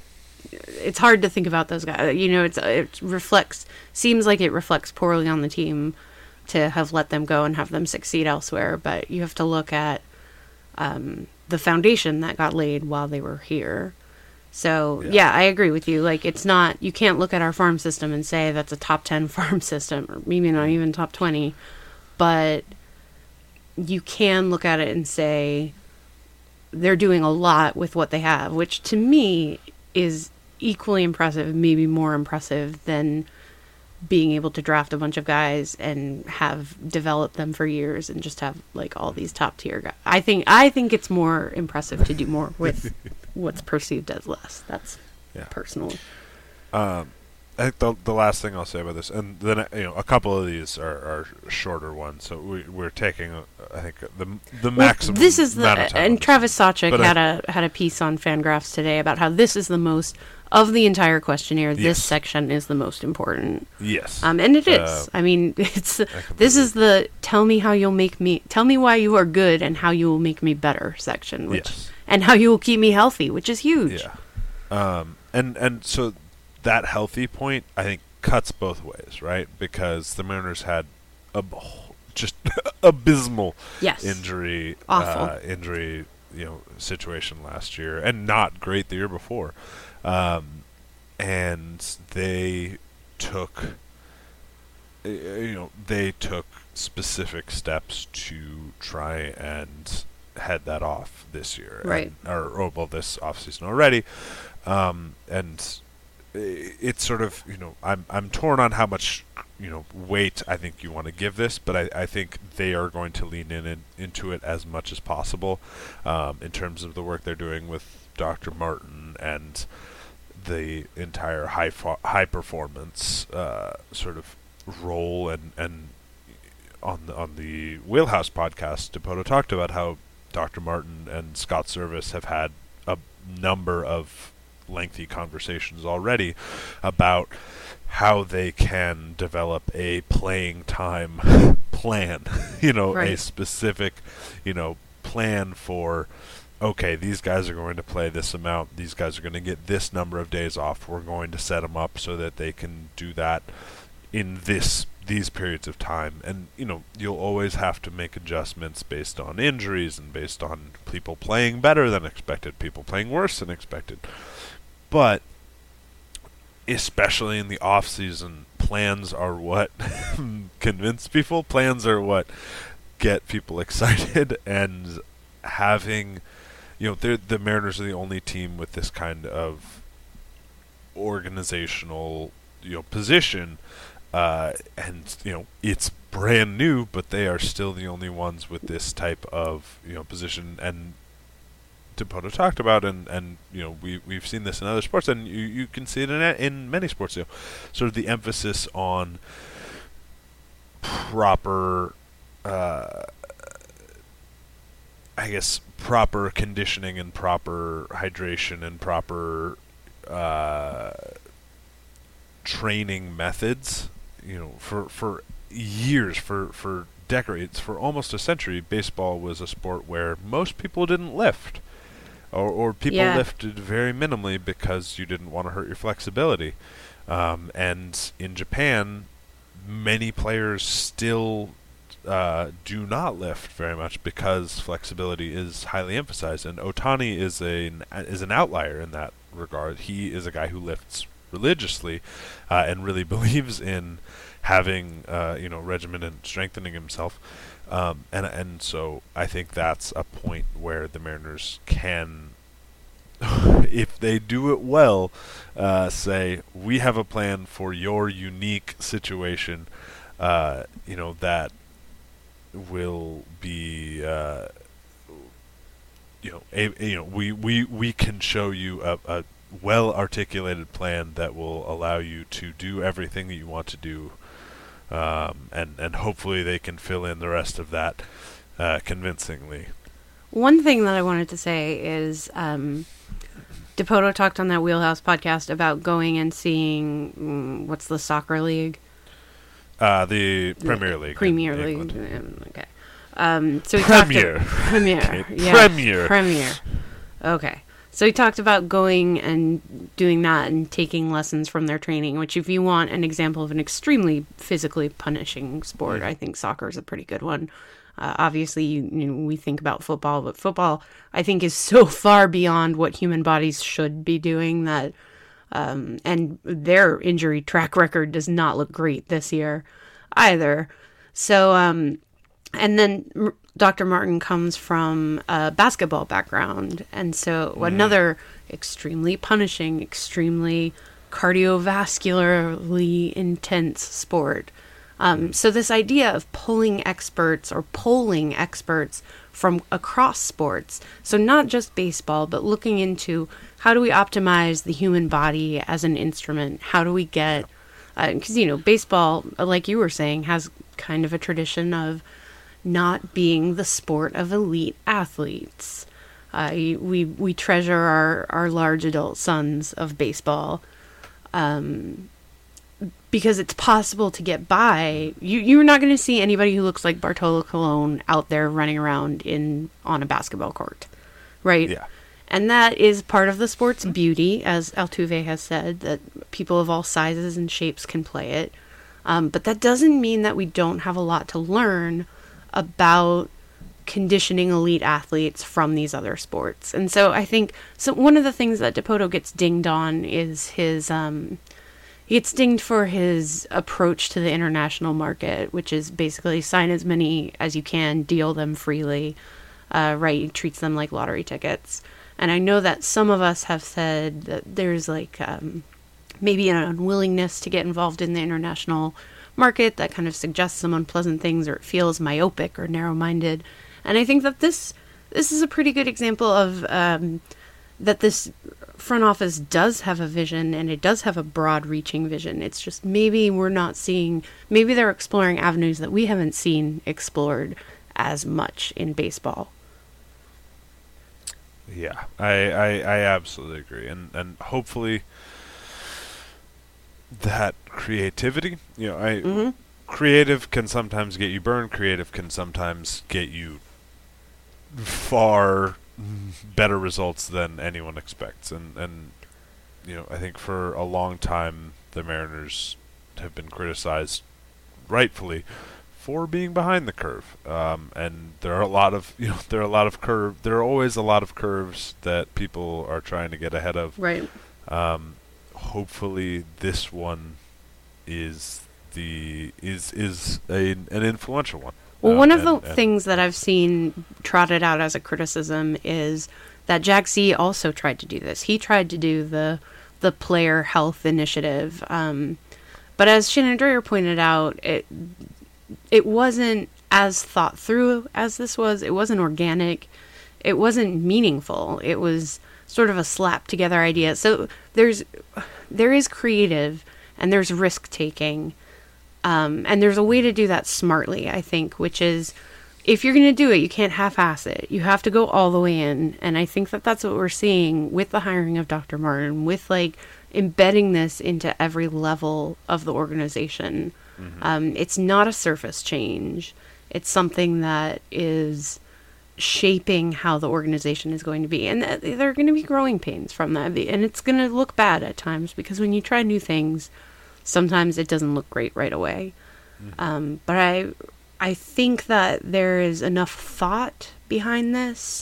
it's hard to think about those guys. You know, it's it reflects seems like it reflects poorly on the team to have let them go and have them succeed elsewhere. But you have to look at um, the foundation that got laid while they were here. So Yeah. yeah. I agree with you. Like, it's not, you can't look at our farm system and say that's a top ten farm system, or maybe not even top twenty, but you can look at it and say they're doing a lot with what they have, which to me is equally impressive, maybe more impressive than being able to draft a bunch of guys and have developed them for years and just have like all these top tier guys. I think I think it's more impressive to do more with what's perceived as less. That's Yeah. personal. Um, I think the the last thing I'll say about this, and then you know, a couple of these are, are shorter ones, so we we're taking, uh, I think the the Well, maximum. this is the amount of time on and this. Travis Sawchuk But I- had a had a piece on Fangraphs today about how this is the most of the entire questionnaire. This Yes. section is the most important. Yes. Um, and it is. Uh, I mean, it's completely this is the tell me how you'll make me tell me why you are good and how you will make me better section, which Yes. and how you will keep me healthy, which is huge. Yeah. Um, and and so that healthy point, I think, cuts both ways, right? Because the Mariners had a b- just abysmal Yes. injury, Awful. Uh, injury, you know, situation last year, and not great the year before. Um, and they took, uh, you know, they took specific steps to try and head that off this year, Right. And, or, or well, this offseason already, um, and i- it's sort of, you know, I'm I'm torn on how much, you know, weight I think you want to give this, but I, I think they are going to lean in and, into it as much as possible, um, in terms of the work they're doing with Doctor Martin and the entire high fo- high performance uh, sort of role, and and on the on the Wheelhouse podcast, Dipoto talked about how Doctor Martin and Scott Service have had a number of lengthy conversations already about how they can develop a playing time plan, you know, a Right. specific, you know, plan for, okay, these guys are going to play this amount, these guys are going to get this number of days off, we're going to set them up so that they can do that in this these periods of time. And you know, you'll always have to make adjustments based on injuries and based on people playing better than expected, people playing worse than expected. But especially in the off season, plans are what convince people, plans are what get people excited, and having, you know, they're, the Mariners are the only team with this kind of organizational, you know, position, uh, and you know, it's brand new, but they are still the only ones with this type of, you know, position. And Dipoto talked about, and and you know, we we've seen this in other sports, and you you can see it in in many sports, you know, sort of the emphasis on proper, uh, I guess, proper conditioning and proper hydration and proper uh, training methods. You know, for for years, for for decades, for almost a century, baseball was a sport where most people didn't lift, or or people Yeah. lifted very minimally because you didn't want to hurt your flexibility. Um, and in Japan, many players still uh, do not lift very much because flexibility is highly emphasized. And Otani is a is an outlier in that regard. He is a guy who lifts religiously, uh, and really believes in having uh, you know, regimen and strengthening himself. Um, and and so I think that's a point where the Mariners can, if they do it well, uh, say, we have a plan for your unique situation, uh, you know, that will be uh, you know, a, you know, we, we, we can show you a, a well articulated plan that will allow you to do everything that you want to do, um, and and hopefully they can fill in the rest of that uh, convincingly. One thing that I wanted to say is um, DePoto talked on that Wheelhouse podcast about going and seeing mm, what's the soccer league? Uh, the Premier League. Premier in League. England. Okay. Um, so he Premier. talked to, Premier. Okay. Yeah. Premier. Premier. Okay. So he talked about going and doing that and taking lessons from their training, which if you want an example of an extremely physically punishing sport, I think soccer is a pretty good one. Uh, obviously, you, you know, we think about football, but football, I think, is so far beyond what human bodies should be doing that, um, and their injury track record does not look great this year either. So, um, and then Doctor Martin comes from a basketball background, and so mm. another extremely punishing, extremely cardiovascularly intense sport. Um, so this idea of pulling experts or polling experts from across sports, so not just baseball, but looking into how do we optimize the human body as an instrument? How do we get, because, uh, you know, baseball, like you were saying, has kind of a tradition of not being the sport of elite athletes. Uh, we we treasure our, our large adult sons of baseball. Um, because it's possible to get by. You, you're not going to see anybody who looks like Bartolo Colon out there running around in on a basketball court, right? Yeah. And that is part of the sport's beauty, as Altuve has said, that people of all sizes and shapes can play it. Um, but that doesn't mean that we don't have a lot to learn about conditioning elite athletes from these other sports. And so I think, so one of the things that DePoto gets dinged on is his, um, he gets dinged for his approach to the international market, which is basically sign as many as you can, deal them freely, uh, right? He treats them like lottery tickets. And I know that some of us have said that there's like um, maybe an unwillingness to get involved in the international market that kind of suggests some unpleasant things, or it feels myopic or narrow-minded. And I think that this this is a pretty good example of um, that this front office does have a vision, and it does have a broad-reaching vision. It's just maybe we're not seeing, maybe they're exploring avenues that we haven't seen explored as much in baseball. Yeah, I, I, I absolutely agree. And, and hopefully that creativity, you know, I mm-hmm. creative can sometimes get you burned. Creative can sometimes get you far better results than anyone expects. And, and, you know, I think for a long time the Mariners have been criticized, rightfully, for being behind the curve. Um, and there are a lot of, you know, there are a lot of curve, there are always a lot of curves that people are trying to get ahead of. Right. Um, hopefully this one is the, is, is a, an influential one. Well, uh, one of and, the and things that I've seen trotted out as a criticism is that Jack Z also tried to do this. He tried to do the the player health initiative. Um, but as Shannon Dreyer pointed out, it it wasn't as thought through as this was. It wasn't organic. It wasn't meaningful. It was sort of a slap together idea. So there's there is creative and there's risk taking. Um, and there's a way to do that smartly, I think, which is if you're going to do it, you can't half-ass it. You have to go all the way in. And I think that that's what we're seeing with the hiring of Doctor Martin, with like embedding this into every level of the organization. Mm-hmm. Um, it's not a surface change. It's something that is shaping how the organization is going to be. And th- there are going to be growing pains from that. And it's going to look bad at times because when you try new things, sometimes it doesn't look great right away. Mm-hmm. Um, but I I think that there is enough thought behind this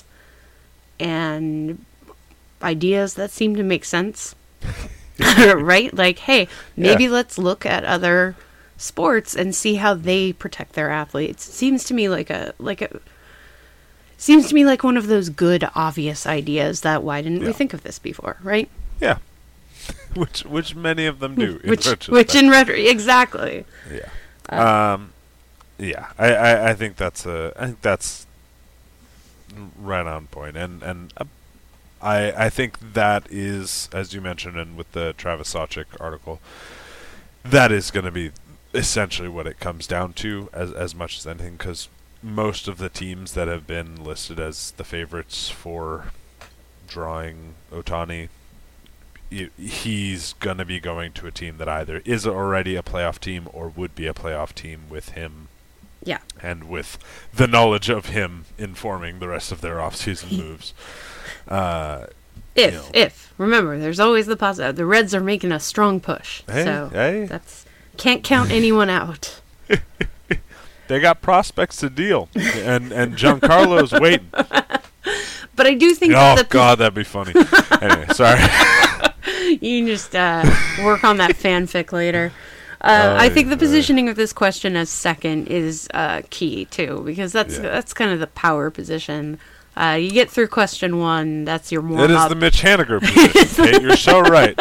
and ideas that seem to make sense. Right? Like, hey, maybe yeah. let's look at other sports and see how they protect their athletes. It seems to me like a like a seems to me like one of those good obvious ideas that why didn't yeah. we think of this before, right? Yeah. Which which many of them do. In which retrospect. which in retro exactly. Yeah. Uh, um. Yeah. I, I, I think that's a. I think that's right on point. And and uh, I I think that is, as you mentioned, and with the Travis Sawchik article, that is going to be essentially what it comes down to, as as much as anything, because most of the teams that have been listed as the favorites for drawing Ohtani, y- he's going to be going to a team that either is already a playoff team or would be a playoff team with him. Yeah. And with the knowledge of him informing the rest of their off-season moves. Uh, if, you know. if. Remember, there's always the positive. The Reds are making a strong push. Hey, so hey. that's can't count anyone out. They got prospects to deal, and and Giancarlo's waiting. But I do think Oh that the God, that'd be funny. Anyway, sorry. you can just uh, work on that fanfic later. Uh, Oh, I think the yeah. positioning of this question as second is uh, key too, because that's Yeah. that's kind of the power position. Uh, you get through question one, that's your warm It is up. the Mitch Haniger position. Kate, you're so right.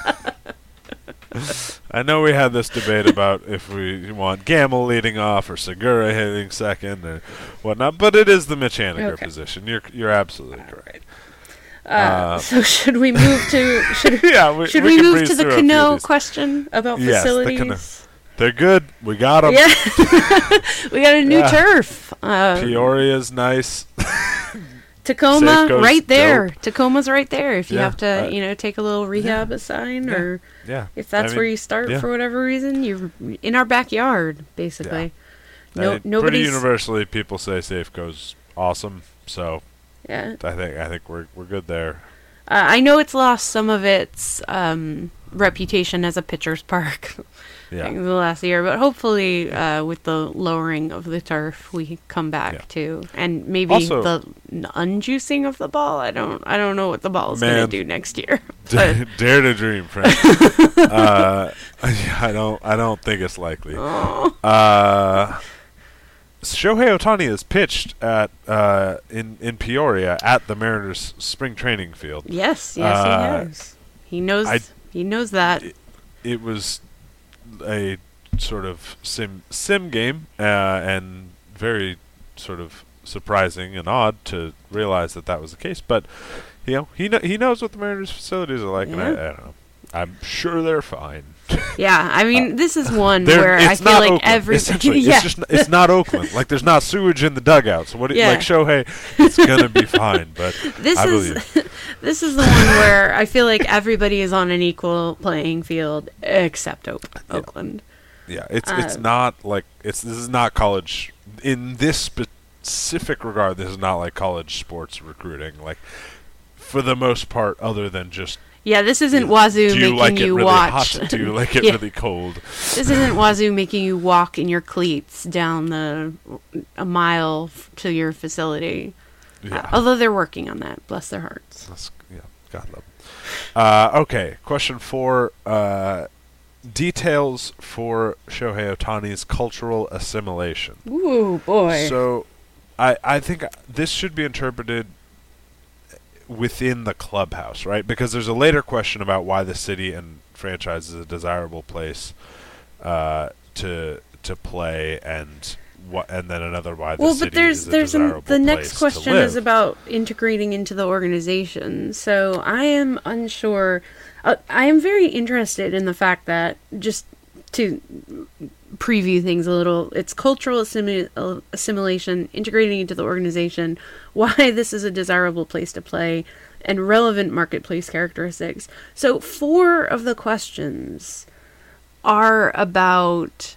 I know we had this debate about if we want Gamble leading off or Segura hitting second or whatnot, but it is the Mitch Haniger Okay. position. You're you're absolutely correct. Uh, uh, so should we move to should, Yeah, we, should we we, can move breeze to the through a few of Cano these. question about Yes, the facilities? Cano. They're good. We got them. Yeah, we got a new Yeah. turf. Uh, Peoria's nice. Tacoma, Safeco's right there. dope. Tacoma's right there. If you Yeah, have to, uh, you know, take a little rehab assign, Yeah. or Yeah. if that's I where mean, you start yeah. for whatever reason, you're in our backyard, basically. I No, mean, pretty nobody's. universally, people say Safeco's awesome. So Yeah, I think I think we're we're good there. uh, I know it's lost some of its um, reputation as a pitcher's park Yeah. in the last year, but hopefully, uh, with the lowering of the turf, we come back Yeah. to, and maybe Also- the n- unjuicing of the ball. I don't, I don't know what the ball is going to Man. do next year. Dare, dare to dream, friend. uh, I don't. I don't think it's likely. Oh. Uh, Shohei Ohtani is pitched at uh, in in Peoria at the Mariners' spring training field. Yes, yes, Uh, he has. He knows. I- he knows that. It was a sort of sim sim game, uh, and very sort of surprising and odd to realize that that was the case. But you know, he kn- he knows what the Mariners' facilities are like, and I, I Yeah. don't know. I'm sure they're fine. Yeah, I mean, this is one They're- where I it's feel not like Oakland, every essentially. yeah, It's just n- it's not Oakland. Like there's not sewage in the dugouts. What do you- Yeah. like Shohei? It's gonna be fine. But this I is believe. this is the one where I feel like everybody is on an equal playing field except o- Oakland. Yeah, it's it's Uh, not like it's this is not college in this specific regard. This is not like college sports recruiting. Like for the most part, other than just Yeah, this isn't do Wazoo you making like it you really watch. hot? Do you like it Yeah. really cold? This isn't Wazoo making you walk in your cleats down the a mile f- to your facility. Uh, Yeah, although they're working on that, bless their hearts. That's, yeah, God love 'em. Uh, okay, question four. Uh, details for Shohei Ohtani's cultural assimilation. Ooh boy. So, I I think this should be interpreted within the clubhouse, right? Because there's a later question about why the city and franchise is a desirable place uh, to to play, and what, and then another why the well, city but there's is a there's an, desirable the next place to question is live. about integrating into the organization. So I am unsure. Uh, I am very interested in the fact that, just to preview things a little, it's cultural assimi- uh, assimilation, integrating into the organization, why this is a desirable place to play, and relevant marketplace characteristics. So four of the questions are about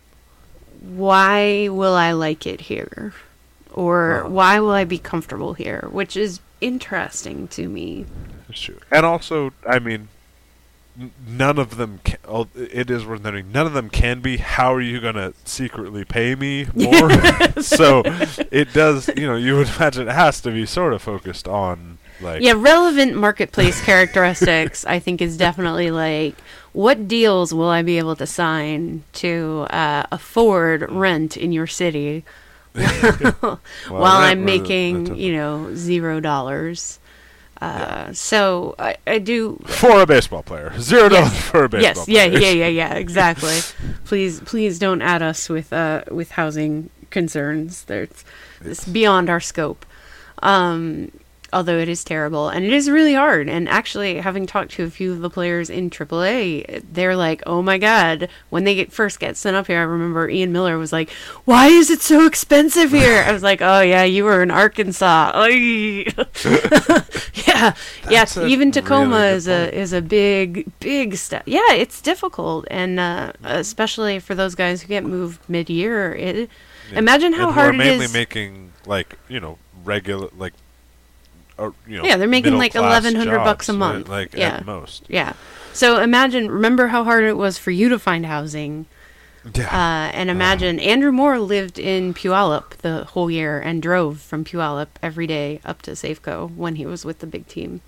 why will I like it here? Or Oh. why will I be comfortable here? Which is interesting to me. That's true. And also, I mean, n- none of them. Can, oh, it is worth noting. None of them can be. How are you gonna secretly pay me more? So it does. You know, you would imagine it has to be sort of focused on like. Yeah, relevant marketplace characteristics, I think, is definitely like, what deals will I be able to sign to uh, afford rent in your city well, while that I'm re- making, that you know, zero dollars? Uh, So I, I do. for a baseball player, zero dollars for a baseball Yes, yeah, player. yeah, yeah, yeah, exactly. Please, please don't add us with uh with housing concerns. There's it's beyond our scope. Um, although it is terrible and it is really hard. And actually, having talked to a few of the players in triple A, they're like, "Oh my god!" When they get first get sent up here, I remember Ian Miller was like, "Why is it so expensive here?" I was like, "Oh yeah, you were in Arkansas." Oy. yeah, yeah. Even Tacoma really is a point. is a big big step. Yeah, it's difficult, and uh, especially for those guys who get moved mid year. It Yeah. imagine how and hard who are it mainly is. making like you know regular like. Or, you know, Yeah, they're making like middle-class eleven hundred bucks a jobs, month. right? Like Yeah. at most. Yeah. So imagine, remember how hard it was for you to find housing. Yeah. Uh, and imagine Andrew Moore lived in Puyallup the whole year and drove from Puyallup every day up to Safeco when he was with the big team.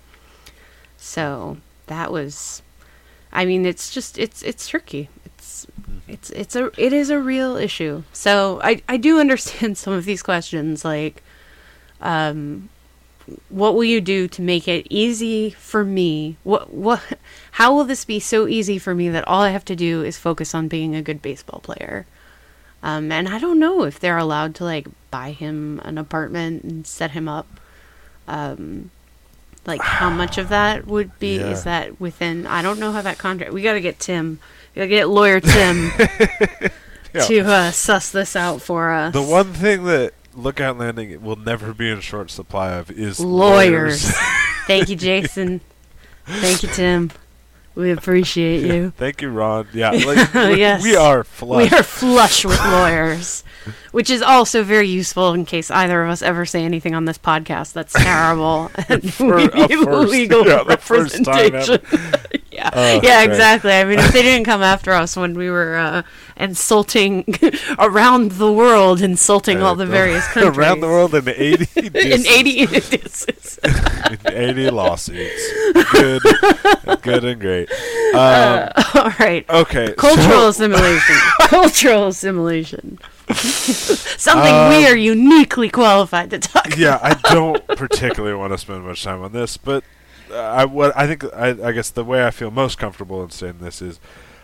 So that was, I mean, it's just, it's, it's tricky. It's, it's, it's a, it is a real issue. So I, I do understand some of these questions, like, um, what will you do to make it easy for me? What what how will this be so easy for me that all I have to do is focus on being a good baseball player? Um, and I don't know if they're allowed to like buy him an apartment and set him up. Um, like how much of that would be? Yeah. Is that within? I don't know how that contract. We got to get Tim. We got to get lawyer Tim Yeah. to uh, suss this out for us. The one thing that Lookout Landing will never be in short supply of is Lawyers. lawyers. Thank you, Jason. Thank you, Tim. We appreciate you. Thank you, Ron. Yeah, like, we, Yes. we are flush. We are flush with lawyers, which is also very useful in case either of us ever say anything on this podcast that's terrible and For we a need first- legal yeah, the first time representation. ever. yeah, Oh, yeah, right. exactly. I mean, if they didn't come after us when we were uh, insulting around the world, insulting all the various countries around the world in eighty in disses. eighty disses. in eighty lawsuits. Good, good and great. Um, Uh, all right. okay, Cultural so- assimilation. Cultural assimilation. Something Um, we are uniquely qualified to talk about. yeah, I don't particularly want to spend much time on this, but uh, I what I think I, I guess the way I feel most comfortable in saying this is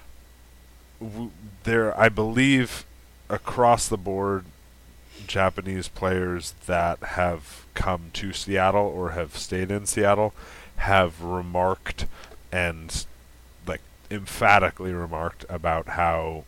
w- there. I believe across the board, Japanese players that have come to Seattle or have stayed in Seattle have remarked and like emphatically remarked about how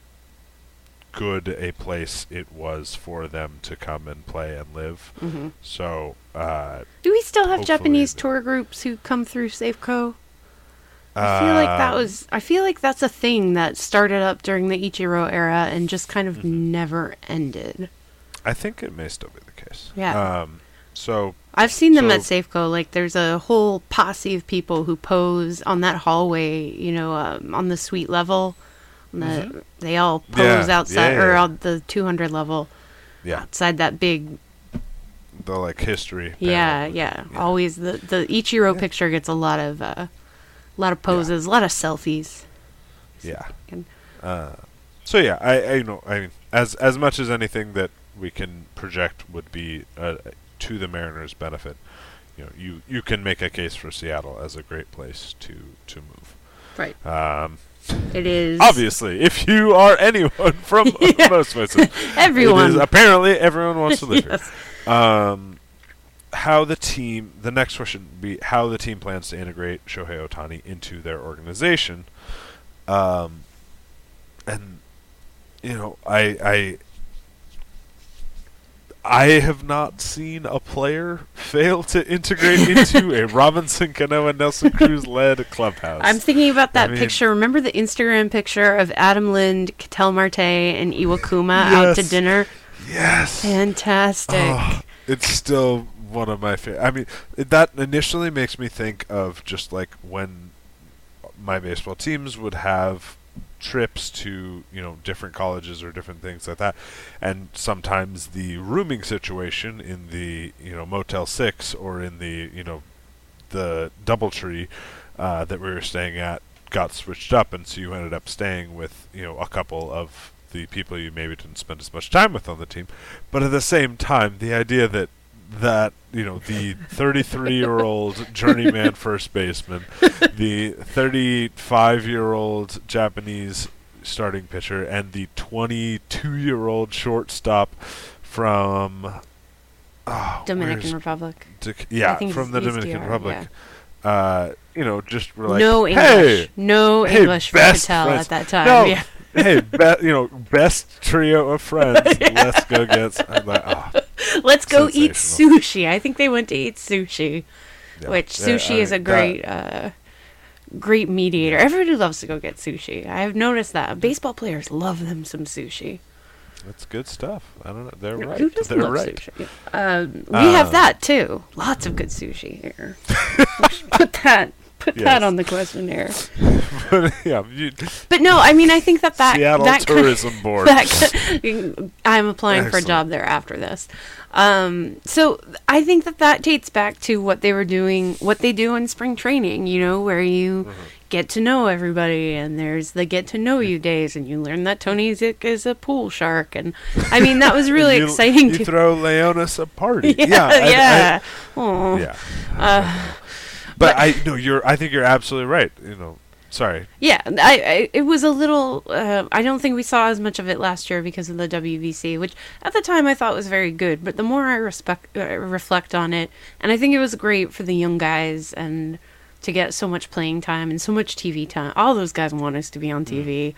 good a place it was for them to come and play and live. hmm So, uh, Do we still have Hopefully Japanese the- tour groups who come through Safeco? I feel like that um, was. I feel like that's a thing that started up during the Ichiro era and just kind of Mhm. never ended. I think it may still be the case. Yeah. Um, so I've seen them So- at Safeco. Like, there's a whole posse of people who pose on that hallway. You know, um, on the suite level. On the, Mhm. They all pose Yeah, outside, yeah, or yeah. on the two hundred level, yeah, outside that big. the like history. Yeah, panel. yeah, Yeah. Always the the Ichiro Yeah. picture gets a lot of, uh, a lot of poses, a lot of selfies. Yeah. And- Uh, so yeah, I, I you know I mean as as much as anything that we can project would be uh, to the Mariners' benefit, you know, you you can make a case for Seattle as a great place to to move. Right. Um, It is obviously, if you are anyone from Yeah. most places, everyone. It is, apparently, everyone wants to live Yes. here. Um, how the team, the next question would be how the team plans to integrate Shohei Ohtani into their organization. Um, and, you know, I, I, I have not seen a player fail to integrate into a Robinson Cano and Nelson Cruz led clubhouse. I'm thinking about that I mean- picture. Remember the Instagram picture of Adam Lind, Ketel Marte, and Iwakuma out to Yes. dinner? yes. Fantastic. Oh, it's still one of my favorite. I mean, it- that initially makes me think of just like when my baseball teams would have trips to, you know, different colleges or different things like that, and sometimes the rooming situation in the, you know, Motel Six or in the, you know, the DoubleTree uh, that we were staying at got switched up, and so you ended up staying with, you know, a couple of the people you maybe didn't spend as much time with on the team. But at the same time, the idea that that you know the thirty-three-year-old journeyman first baseman, the thirty-five-year-old Japanese starting pitcher, and the twenty-two-year-old shortstop from oh, Dominican where's Republic. Dic- yeah, think from the it's Dominican E S D R, Republic. Uh, you know, just were like, no English. hey, no hey, English for best Patel friends. at that time. No, Yeah. hey, be, you know, best trio of friends. Let's go get. s- I'm like, oh, Let's go eat sensational. sushi. I think they went to eat sushi, yeah. which Yeah, sushi I is a mean, great, uh, great mediator. Everybody loves to go get sushi. I've noticed that baseball players love them some sushi. That, that's good stuff. I don't know. They're right. Who doesn't They're love right. sushi? Um, we Uh, have that too. Lots of good sushi here. put that, put Yes. that on the questionnaire. But, yeah, you, But no, I mean, I think that that Seattle that kind- Tourism Board. that, I'm applying for a Excellent. job there after this. Um, so I think that that dates back to what they were doing, what they do in spring training, you know, where you Mm-hmm. get to know everybody and there's the get to know you days and you learn that Tony Zick is a pool shark. And I mean, that was really you, exciting You to throw Leonis a party. Yeah, yeah, I- yeah. I- Aw. yeah. Uh, But I no, you're. I think you're absolutely right. You know, sorry. Yeah, I, I it was a little. Uh, I don't think we saw as much of it last year because of the W B C, which at the time I thought was very good. But the more I respect uh, reflect on it, and I think it was great for the young guys and to get so much playing time and so much T V time. All those guys want us to be on T V.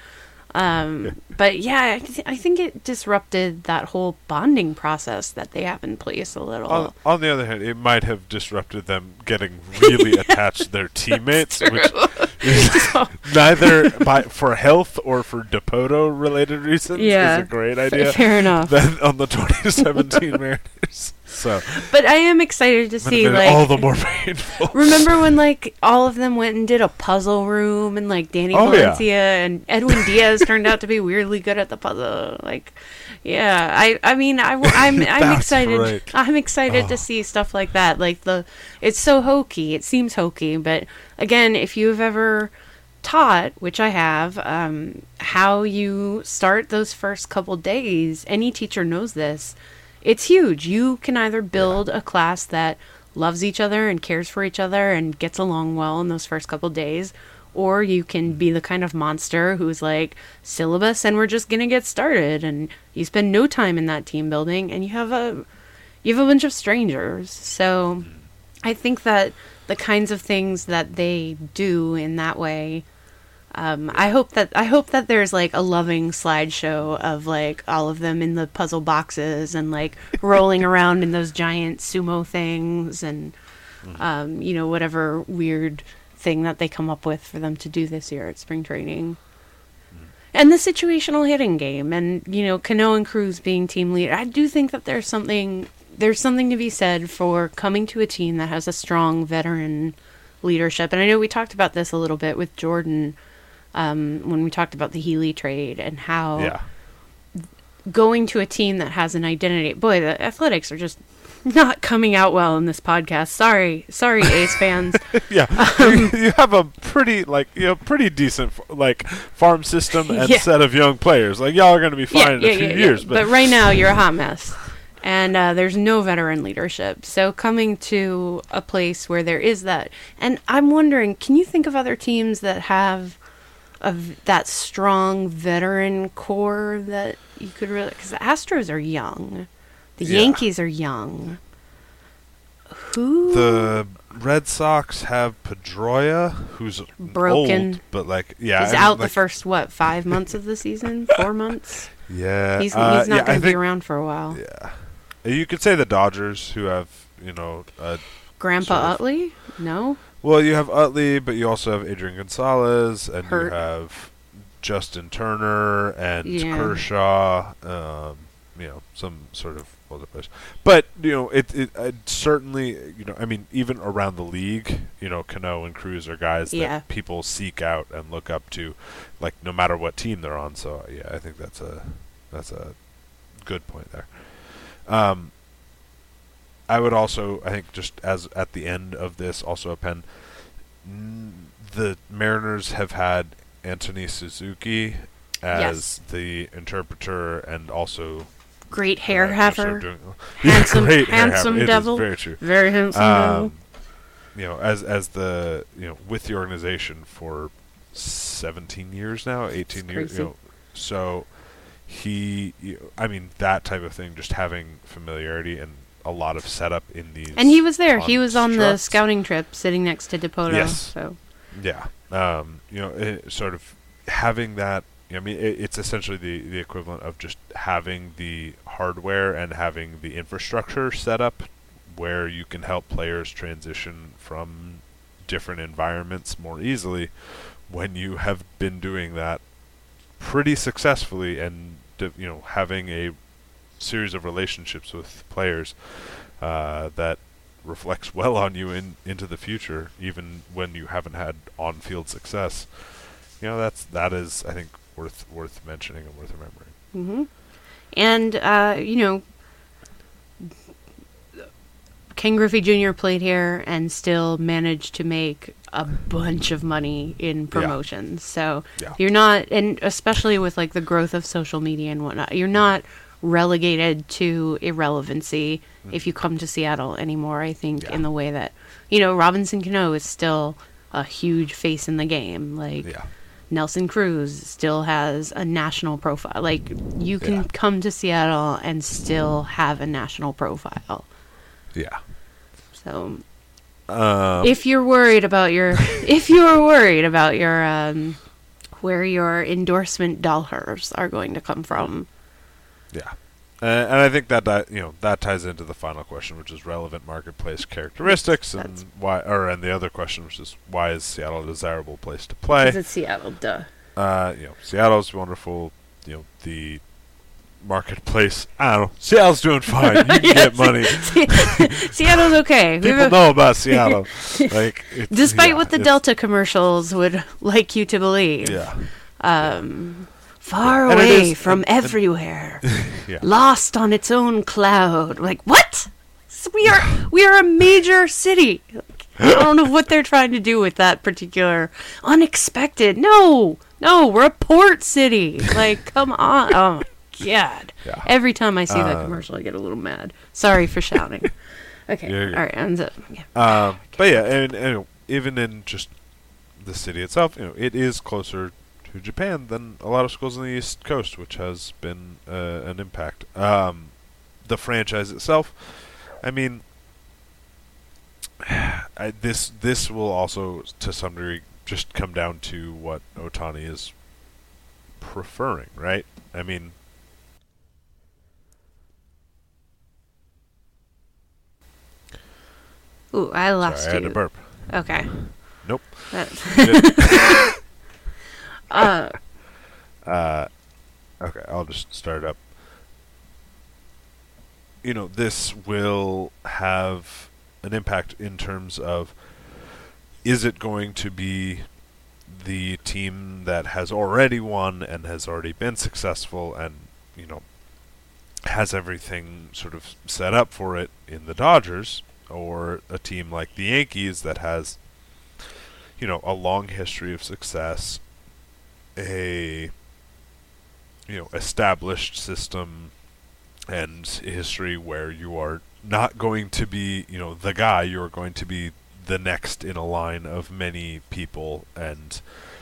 Um, but yeah, I, th- I think it disrupted that whole bonding process that they have in place a little. On, on the other hand, it might have disrupted them getting really attached to their teammates, which is neither by, for health or for Dipoto related reasons Yeah. is a great F- idea. fair enough. Than on the twenty seventeen Mariners. So But I am excited to it see would have like been all the more painful. remember when like all of them went and did a puzzle room and like Danny Oh, yeah. Valencia and Edwin Diaz turned out to be weirdly good at the puzzle. Like, yeah, I I mean I am I'm, I'm That's excited. right. I'm excited Oh. to see stuff like that. Like the it's so hokey. It seems hokey, but again, if you've ever taught, which I have, um, how you start those first couple days, any teacher knows this. It's huge. You can either build a class that loves each other and cares for each other and gets along well in those first couple days, or you can be the kind of monster who's like syllabus and we're just gonna get started, and you spend no time in that team building and you have a you have a bunch of strangers. So I think that the kinds of things that they do in that way, Um, I hope that I hope that there's like a loving slideshow of like all of them in the puzzle boxes and like rolling around in those giant sumo things and um, you know, whatever weird thing that they come up with for them to do this year at spring training. And the situational hitting game and, you know, Cano and Cruz being team leader. I do think that there's something there's something to be said for coming to a team that has a strong veteran leadership. And I know we talked about this a little bit with Jordan um, when we talked about the Healy trade and how Yeah. going to a team that has an identity. Boy, the Athletics are just not coming out well in this podcast. Sorry, sorry, Ace fans. Yeah, Um, you, you have a pretty like you know pretty decent f- like farm system and Yeah. set of young players. Like y'all are going to be fine in a few years, But, but, right now, you're a hot mess. And uh, there's no veteran leadership. So coming to a place where there is that. And I'm wondering, can you think of other teams that have of that strong veteran core that you could really... Because the Astros are young. The Yeah. Yankees are young. Who... the Red Sox have Pedroia, who's Broken. old, but like yeah, is I mean, out the like, first, what, five months of the season? Four months? Yeah, He's, uh, he's not yeah, I going to be think- around for a while. Yeah, you could say the Dodgers, who have you know, uh, Grandpa sort of- Utley? No? well, you have Utley, but you also have Adrian Gonzalez, and Hurt. you have Justin Turner and Yeah. Kershaw. Um, you know, some sort of older players, but you know, it, it, it certainly, you know, I mean, even around the league, you know, Cano and Cruz are guys Yeah. that people seek out and look up to, like no matter what team they're on. So yeah, I think that's a that's a good point there. Um, I would also, I think, just as at the end of this, also append n- the Mariners have had Anthony Suzuki as Yes. the interpreter and also Great hair uh, just sort haver. of doing- Handsome- great hair handsome haver. It is devil. very true. Very handsome. devil. Um, you know, as as the you know with the organization for seventeen years now, eighteen years. crazy. You know, so he, you I mean, that type of thing, just having familiarity and a lot of setup in these. And he was there. He was on the constructs. scouting trip, sitting next to Dipoto. Yes. So Yeah. Um, you know, it, sort of having that. I mean, it, it's essentially the, the equivalent of just having the hardware and having the infrastructure set up where you can help players transition from different environments more easily when you have been doing that pretty successfully and, you know, having a series of relationships with players uh, that reflects well on you in into the future, even when you haven't had on-field success. You know, that's that is, I think, worth worth mentioning and worth remembering. Mm-hmm. And, uh, you know, Ken Griffey Junior played here and still managed to make a bunch of money in promotions. Yeah. So yeah. you're not, and especially with like the growth of social media and whatnot, you're not relegated to irrelevancy mm-hmm. if you come to Seattle anymore, I think, yeah. in the way that, you know, Robinson Cano is still a huge face in the game. Like, yeah. Nelson Cruz still has a national profile. Like, you can yeah. come to Seattle and still have a national profile. Yeah. So, um, if you're worried about your, if you are worried about your, um, where your endorsement dollars are going to come from. Yeah. Uh, and I think that, that you know that ties into the final question, which is relevant marketplace characteristics, and That's why, or and the other question, which is why is Seattle a desirable place to play? Because it's Seattle, duh. Uh, you know, Seattle's wonderful. You know, the marketplace. I don't know. Seattle's doing fine. You can Yeah, get money. Seattle's okay. We People have a- know about Seattle. Like, it's, Despite yeah, what the it's- Delta commercials would like you to believe. Yeah. Um, far And it away is- from and- and- everywhere. Yeah. Lost on its own cloud. Like, what? So we are we are a major city. Like, I don't know what they're trying to do with that particular unexpected. No, no, we're a port city. Like, come on. Oh my god. Yeah. Every time I see that Uh, commercial, I get a little mad. Sorry for shouting. Okay. You're good. All right. And, uh, yeah. Um, but yeah, and, and you know, even in just the city itself, you know, it is closer to Japan than a lot of schools on the East Coast, which has been uh, an impact. Um, the franchise itself, I mean, I, this this will also to some degree just come down to what Ohtani is preferring, right? I mean. Ooh, I lost Sorry, I had you. to burp. Okay. Nope. That- uh, Uh, okay, I'll just start up. You know, this will have an impact in terms of, is it going to be the team that has already won and has already been successful and, you know, has everything sort of set up for it in the Dodgers, or a team like the Yankees that has, you know, a long history of success, a you know established system and history where you are not going to be, you know, the guy, you're going to be the next in a line of many people, and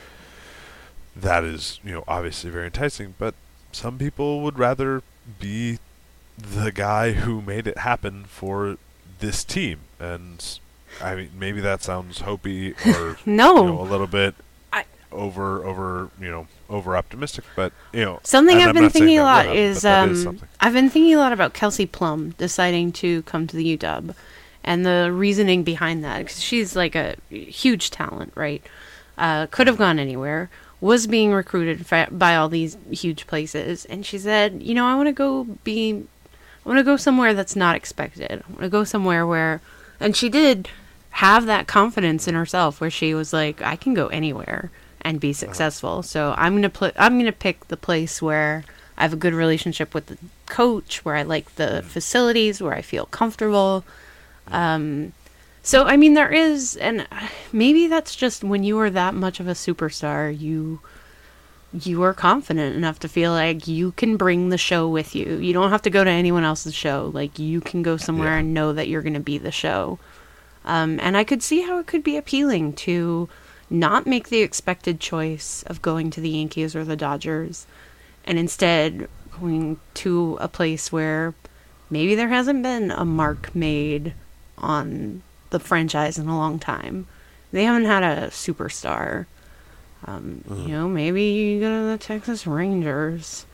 that is, you know, obviously very enticing, but some people would rather be the guy who made it happen for this team. And I mean, maybe that sounds hopey or No. you know, a little bit I- over over you know over optimistic, but you know Something and I've I'm been not saying thinking a that lot would happen, is, but that is um, something. I've been thinking a lot about Kelsey Plum deciding to come to the U W, and the reasoning behind that, because she's like a huge talent, right? Uh, could have gone anywhere, was being recruited fa- by all these huge places, and she said, you know, I want to go be, I want to go somewhere that's not expected. I want to go somewhere where, and she did have that confidence in herself where she was like, I can go anywhere and be successful. So I'm gonna put, I'm gonna pick the place where I have a good relationship with the coach, where I like the facilities, where I feel comfortable. Um, so I mean, there is, and maybe that's just when you are that much of a superstar, you you are confident enough to feel like you can bring the show with you. You don't have to go to anyone else's show. Like, you can go somewhere Yeah. and know that you're going to be the show. Um, and I could see how it could be appealing to not make the expected choice of going to the Yankees or the Dodgers, and instead going to a place where maybe there hasn't been a mark made on the franchise in a long time. They haven't had a superstar. Um, uh-huh. You know, maybe you go to the Texas Rangers.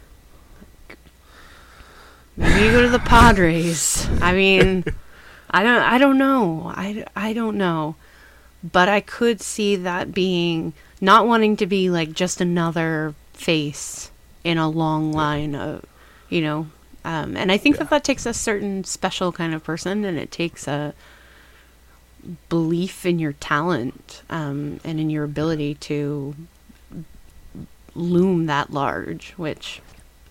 Maybe you go to the Padres. I mean, I don't, I don't know. I, I don't know. But I could see that being, not wanting to be like just another face in a long line of, you know, um, and I think yeah. that that takes a certain special kind of person, and it takes a belief in your talent um, and in your ability to loom that large, which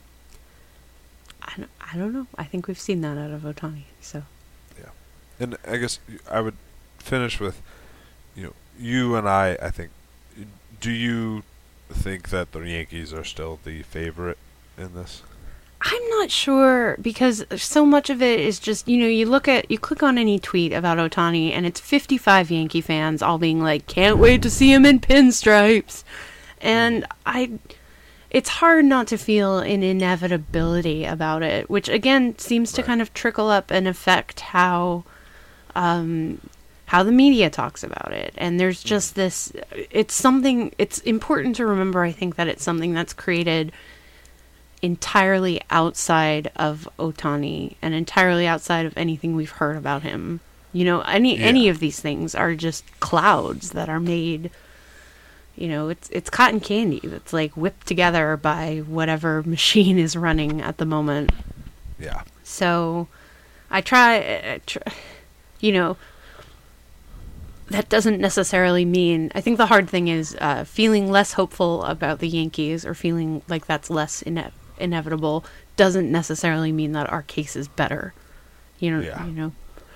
I don't, I don't know. I think we've seen that out of Ohtani. So yeah, and I guess I would finish with, you know, you and I. I think. Do you think that the Yankees are still the favorite in this? I'm not sure, because so much of it is just, you know, you look at, you click on any tweet about Ohtani and it's fifty-five Yankee fans all being like, can't wait to see him in pinstripes. And I, it's hard not to feel an inevitability about it, which again seems to right. kind of trickle up and affect how, um, how the media talks about it. And there's just this, it's something, it's important to remember, I think, that it's something that's created entirely outside of Ohtani and entirely outside of anything we've heard about him. You know, any yeah. any of these things are just clouds that are made, you know, it's it's cotton candy that's like whipped together by whatever machine is running at the moment. Yeah. So I try, I try you know, that doesn't necessarily mean, I think the hard thing is uh, feeling less hopeful about the Yankees or feeling like that's less ine- inevitable doesn't necessarily mean that our case is better. You know, yeah. you know.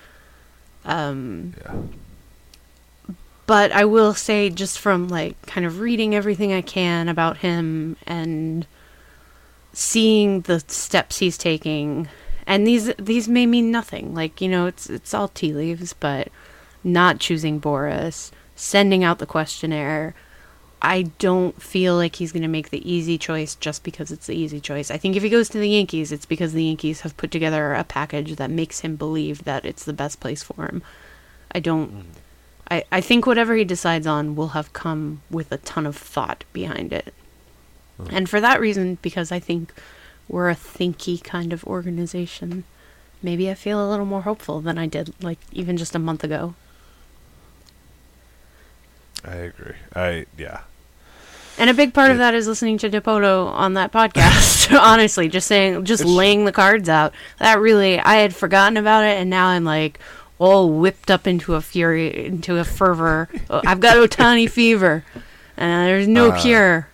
Um, yeah. But I will say, just from like kind of reading everything I can about him and seeing the steps he's taking, and these these may mean nothing. Like, you know, it's it's all tea leaves, but not choosing Boris, sending out the questionnaire, I don't feel like he's going to make the easy choice just because it's the easy choice. I think if he goes to the Yankees, it's because the Yankees have put together a package that makes him believe that it's the best place for him. I don't... Mm. I, I think whatever he decides on will have come with a ton of thought behind it. Mm. And for that reason, because I think we're a thinky kind of organization, maybe I feel a little more hopeful than I did, like, even just a month ago. I agree. I, yeah. And a big part it, of that is listening to DePoto on that podcast. Honestly, just saying, just laying the cards out. That really, I had forgotten about it, and now I'm like all whipped up into a fury, into a fervor. Oh, I've got Ohtani fever, and there's no uh, cure.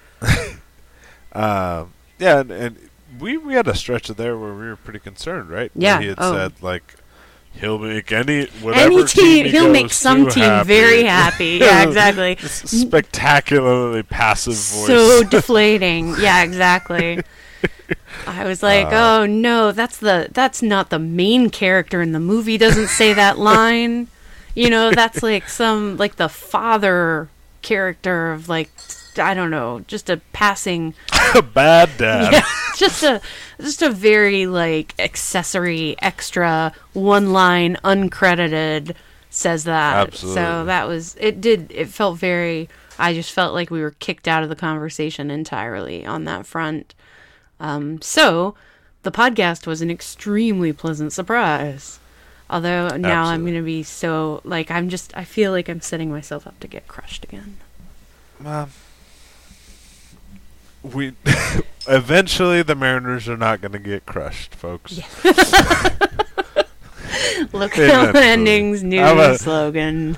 um, yeah, and, and we we had a stretch of there where we were pretty concerned, right? Yeah. Where he had oh. said like, he'll make any whatever any team. team he he'll make some team happy. very happy. Yeah, exactly. Spectacularly passive voice. So deflating. Yeah, exactly. I was like, uh, oh no, that's the that's not the main character in the movie. Doesn't say that line. You know, that's like some like the father character of like, I don't know, just a passing a bad dad. Yeah, just a just a very like accessory extra one line uncredited says that. Absolutely. So that was it did it felt very I just felt like we were kicked out of the conversation entirely on that front. Um so the podcast was an extremely pleasant surprise. Although now Absolutely. I'm going to be so like I'm just I feel like I'm setting myself up to get crushed again. Um We eventually the Mariners are not going to get crushed, folks. Yeah. Local Landing's new a... slogan.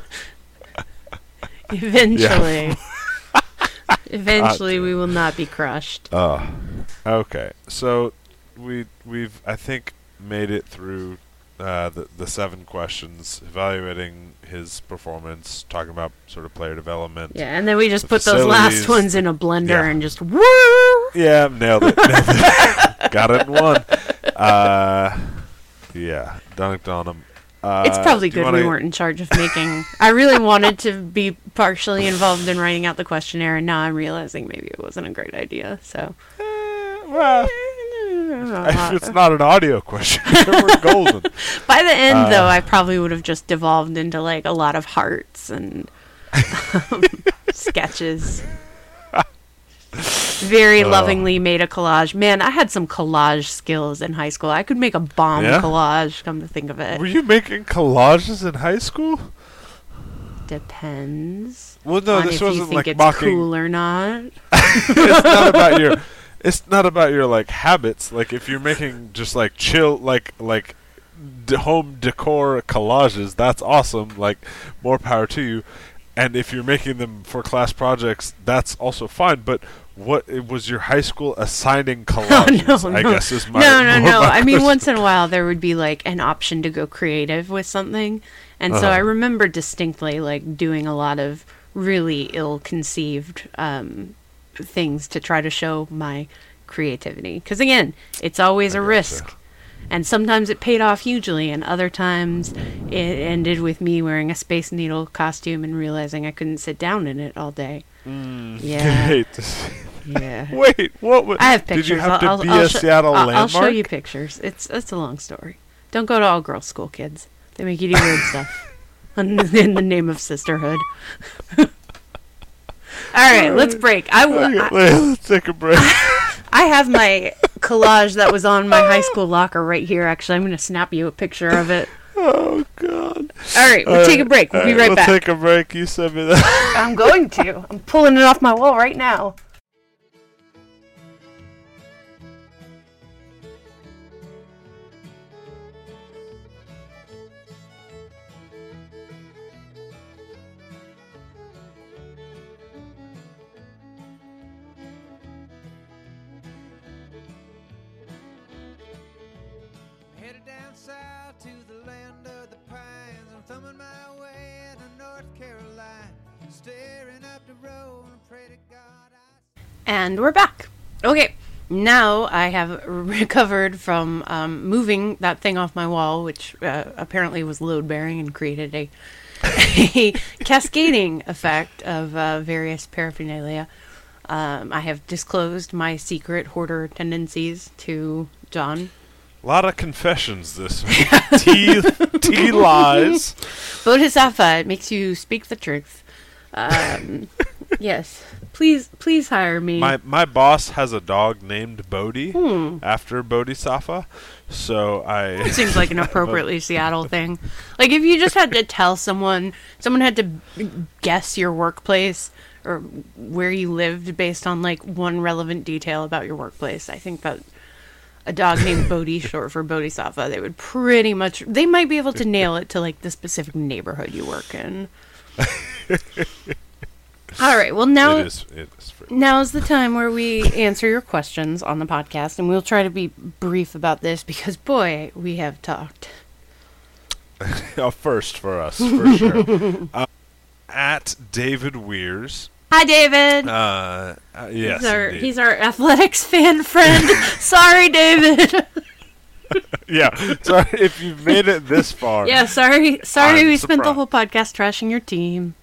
Eventually, yeah. eventually we will not be crushed. Oh, okay. So we we've I think made it through uh, the the seven questions, evaluating his performance, talking about sort of player development. Yeah, and then we just put those last ones in a blender yeah. and just woo. Yeah, nailed it. Nailed it. Got it in one. Uh, yeah, dunked on him. Uh, it's probably good we weren't in charge of making. I really wanted to be partially involved in writing out the questionnaire, and now I'm realizing maybe it wasn't a great idea. So, uh, well, If it's not an audio question, then we're golden. By the end, Uh, though, I probably would have just devolved into like a lot of hearts and um, sketches. Very Oh. lovingly made a collage. Man, I had some collage skills in high school. I could make a bomb Yeah? collage, come to think of it. Were you making collages in high school? Depends Well, no, on this if you wasn't think like it's mocking. cool or not. It's not about your. It's not about your like habits. Like if you're making just like chill, like like d- home decor collages, that's awesome. Like more power to you. And if you're making them for class projects, that's also fine. But what it was your high school assigning collages? Oh, no, I no. guess is my no, no, more no. my I mean, question. once in a while there would be like an option to go creative with something, and so Uh-huh. I remember distinctly like doing a lot of really ill-conceived um, things to try to show my creativity. Because again, it's always I a gotcha. risk, and sometimes it paid off hugely, and other times it ended with me wearing a Space Needle costume and realizing I couldn't sit down in it all day. Mm, Yeah. I hate to see- Yeah. Wait, what? Was, I have pictures. Did you have I'll, to be I'll a sho- Seattle I'll, landmark? I'll show you pictures. It's it's a long story. Don't go to all girls school, kids. They make you do weird stuff in the name of sisterhood. All right, let's break. I, w- Okay, I, let's take a break. I have my collage that was on my high school locker right here. Actually, I'm going to snap you a picture of it. Oh God! All right, we'll All take a right, break. We'll all be right, right we'll back. take a break. You send me that. I'm going to. I'm pulling it off my wall right now. Headed down south to the land of the pines. I'm thumbing my way into North Carolina, staring up the road and pray to God I... And we're back. Okay, now I have recovered from um, moving that thing off my wall, which uh, apparently was load bearing and created a, a cascading effect of uh, various paraphernalia. Um, I have disclosed my secret hoarder tendencies to John. A lot of confessions this week. T, T lies. Bodhisattva, it makes you speak the truth. Um, yes, please, please hire me. My my boss has a dog named Bodhi Hmm. after Bodhisattva, so I. It seems like an appropriately Seattle thing. Like if you just had to tell someone, someone had to guess your workplace or where you lived based on like one relevant detail about your workplace. I think that a dog named Bodhi, short for Bodhisattva, they would pretty much, they might be able to nail it to like the specific neighborhood you work in. All right, well now It is. It is. For, Now's the time where we answer your questions on the podcast, and we'll try to be brief about this because, boy, we have talked. a first for us, for sure. Uh, at David Weirs. Hi, David. Uh, uh, yes, he's our indeed. he's our athletics fan friend. Sorry, David. Yeah. Sorry if you've made it this far. yeah, sorry. Sorry, I'm we spent the surprised. whole podcast trashing your team.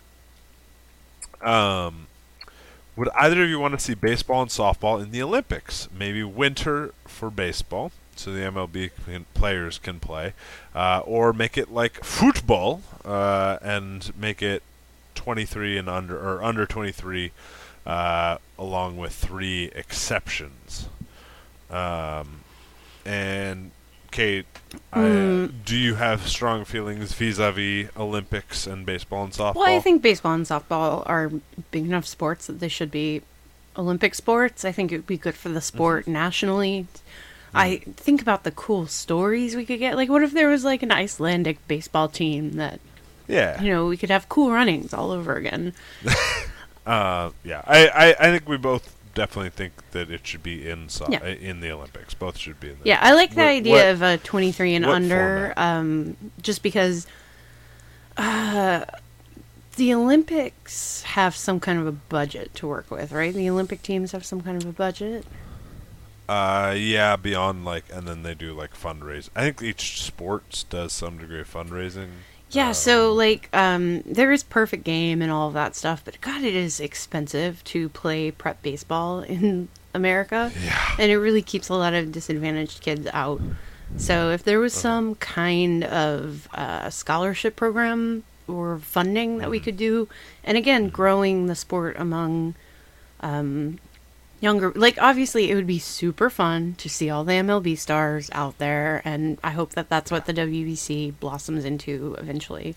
Um, would either of you want to see baseball and softball in the Olympics? Maybe winter for baseball, so the M L B can, players can play, uh, or make it like football uh, and make it twenty-three and under, or under twenty-three, uh, along with three exceptions. Um, and Kate, I, Mm. do you have strong feelings vis-a-vis Olympics and baseball and softball? Well, I think baseball and softball are big enough sports that they should be Olympic sports. I think it would be good for the sport Mm-hmm. nationally. I think about the cool stories we could get. Like, what if there was like an Icelandic baseball team that, Yeah. you know, we could have cool runnings all over again. Uh, yeah, I, I, I think we both definitely think that it should be in so- Yeah. uh, in the Olympics. Both should be in. The Yeah, I like the What- idea what- of a twenty-three and what under, format? um, just because uh, the Olympics have some kind of a budget to work with, right? The Olympic teams have some kind of a budget. Uh, yeah, beyond like, and then they do like fundraising. I think each sports does some degree of fundraising. Yeah, Um, so like um, there is Perfect Game and all of that stuff, but God, it is expensive to play prep baseball in America. Yeah. And it really keeps a lot of disadvantaged kids out. So if there was some kind of uh, scholarship program or funding that we could do, and again, growing the sport among um, younger, like obviously it would be super fun to see all the M L B stars out there, and I hope that that's what the W B C blossoms into eventually.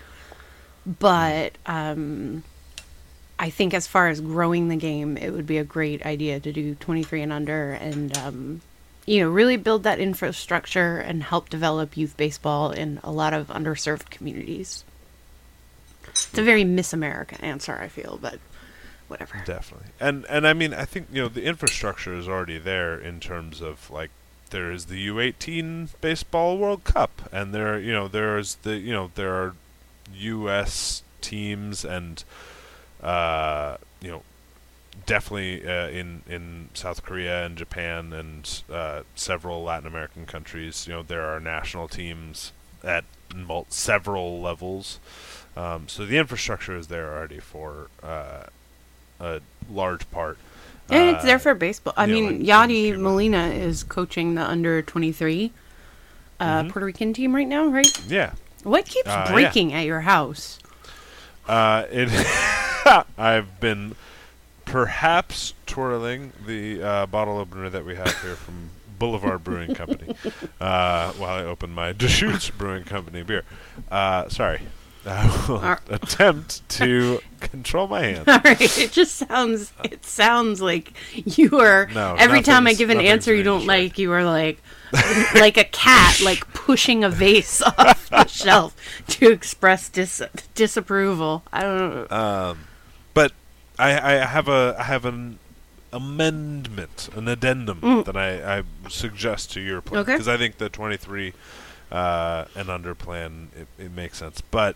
But um, I think as far as growing the game, it would be a great idea to do twenty-three and under, and um, you know, really build that infrastructure and help develop youth baseball in a lot of underserved communities. It's a very Miss America answer, I feel, but whatever. Definitely. And and I mean, I think, you know, the infrastructure is already there in terms of, like, there is the U eighteen Baseball World Cup, and there, you know, there's the, you know, there are U S teams and, uh, you know, definitely uh, in in South Korea and Japan and uh, several Latin American countries, you know, there are national teams at mul- several levels. Um, so the infrastructure is there already for uh, a large part. And it's there Uh, for baseball. I yeah, mean, like in Yadi Cuba. Molina is coaching the under twenty-three uh, Mhm. Puerto Rican team right now, right? Yeah. What keeps Uh, yeah. breaking at your house? Uh, it I've been perhaps twirling the uh, bottle opener that we have here from Boulevard Brewing Company uh, while I open my Deschutes Brewing Company beer. Uh, sorry. I will Ar- attempt to control my hands. All right, it just sounds. It sounds like you are. No, every time I nothing's- give an nothing's answer you being don't destroyed. like, you are like, like a cat, like pushing a vase off the shelf to express dis- disapproval. I don't know. Um, but I, I have a I have an amendment, an addendum Mm. that I, I suggest to your plan, Okay. because I think the twenty-three uh, and under plan it, it makes sense. But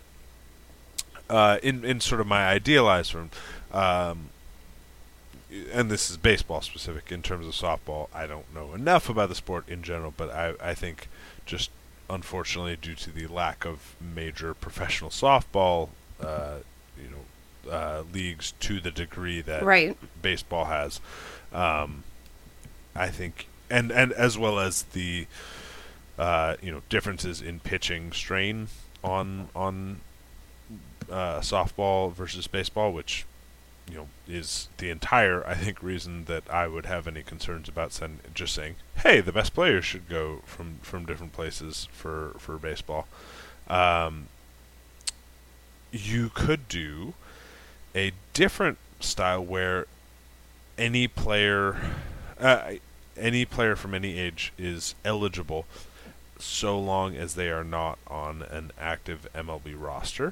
uh, in in sort of my idealized form, um, and this is baseball specific in terms of softball. I don't know enough about the sport in general, but I I think just unfortunately due to the lack of major professional softball, uh, you know, uh, leagues to the degree that Right. baseball has, um, I think, and and as well as the uh, you know differences in pitching strain on on uh, softball versus baseball, which you know is the entire I think reason that I would have any concerns about send, just saying, hey, the best players should go from from different places for for baseball. Um, you could do a different style where any player, uh, any player from any age is eligible, so long as they are not on an active M L B roster,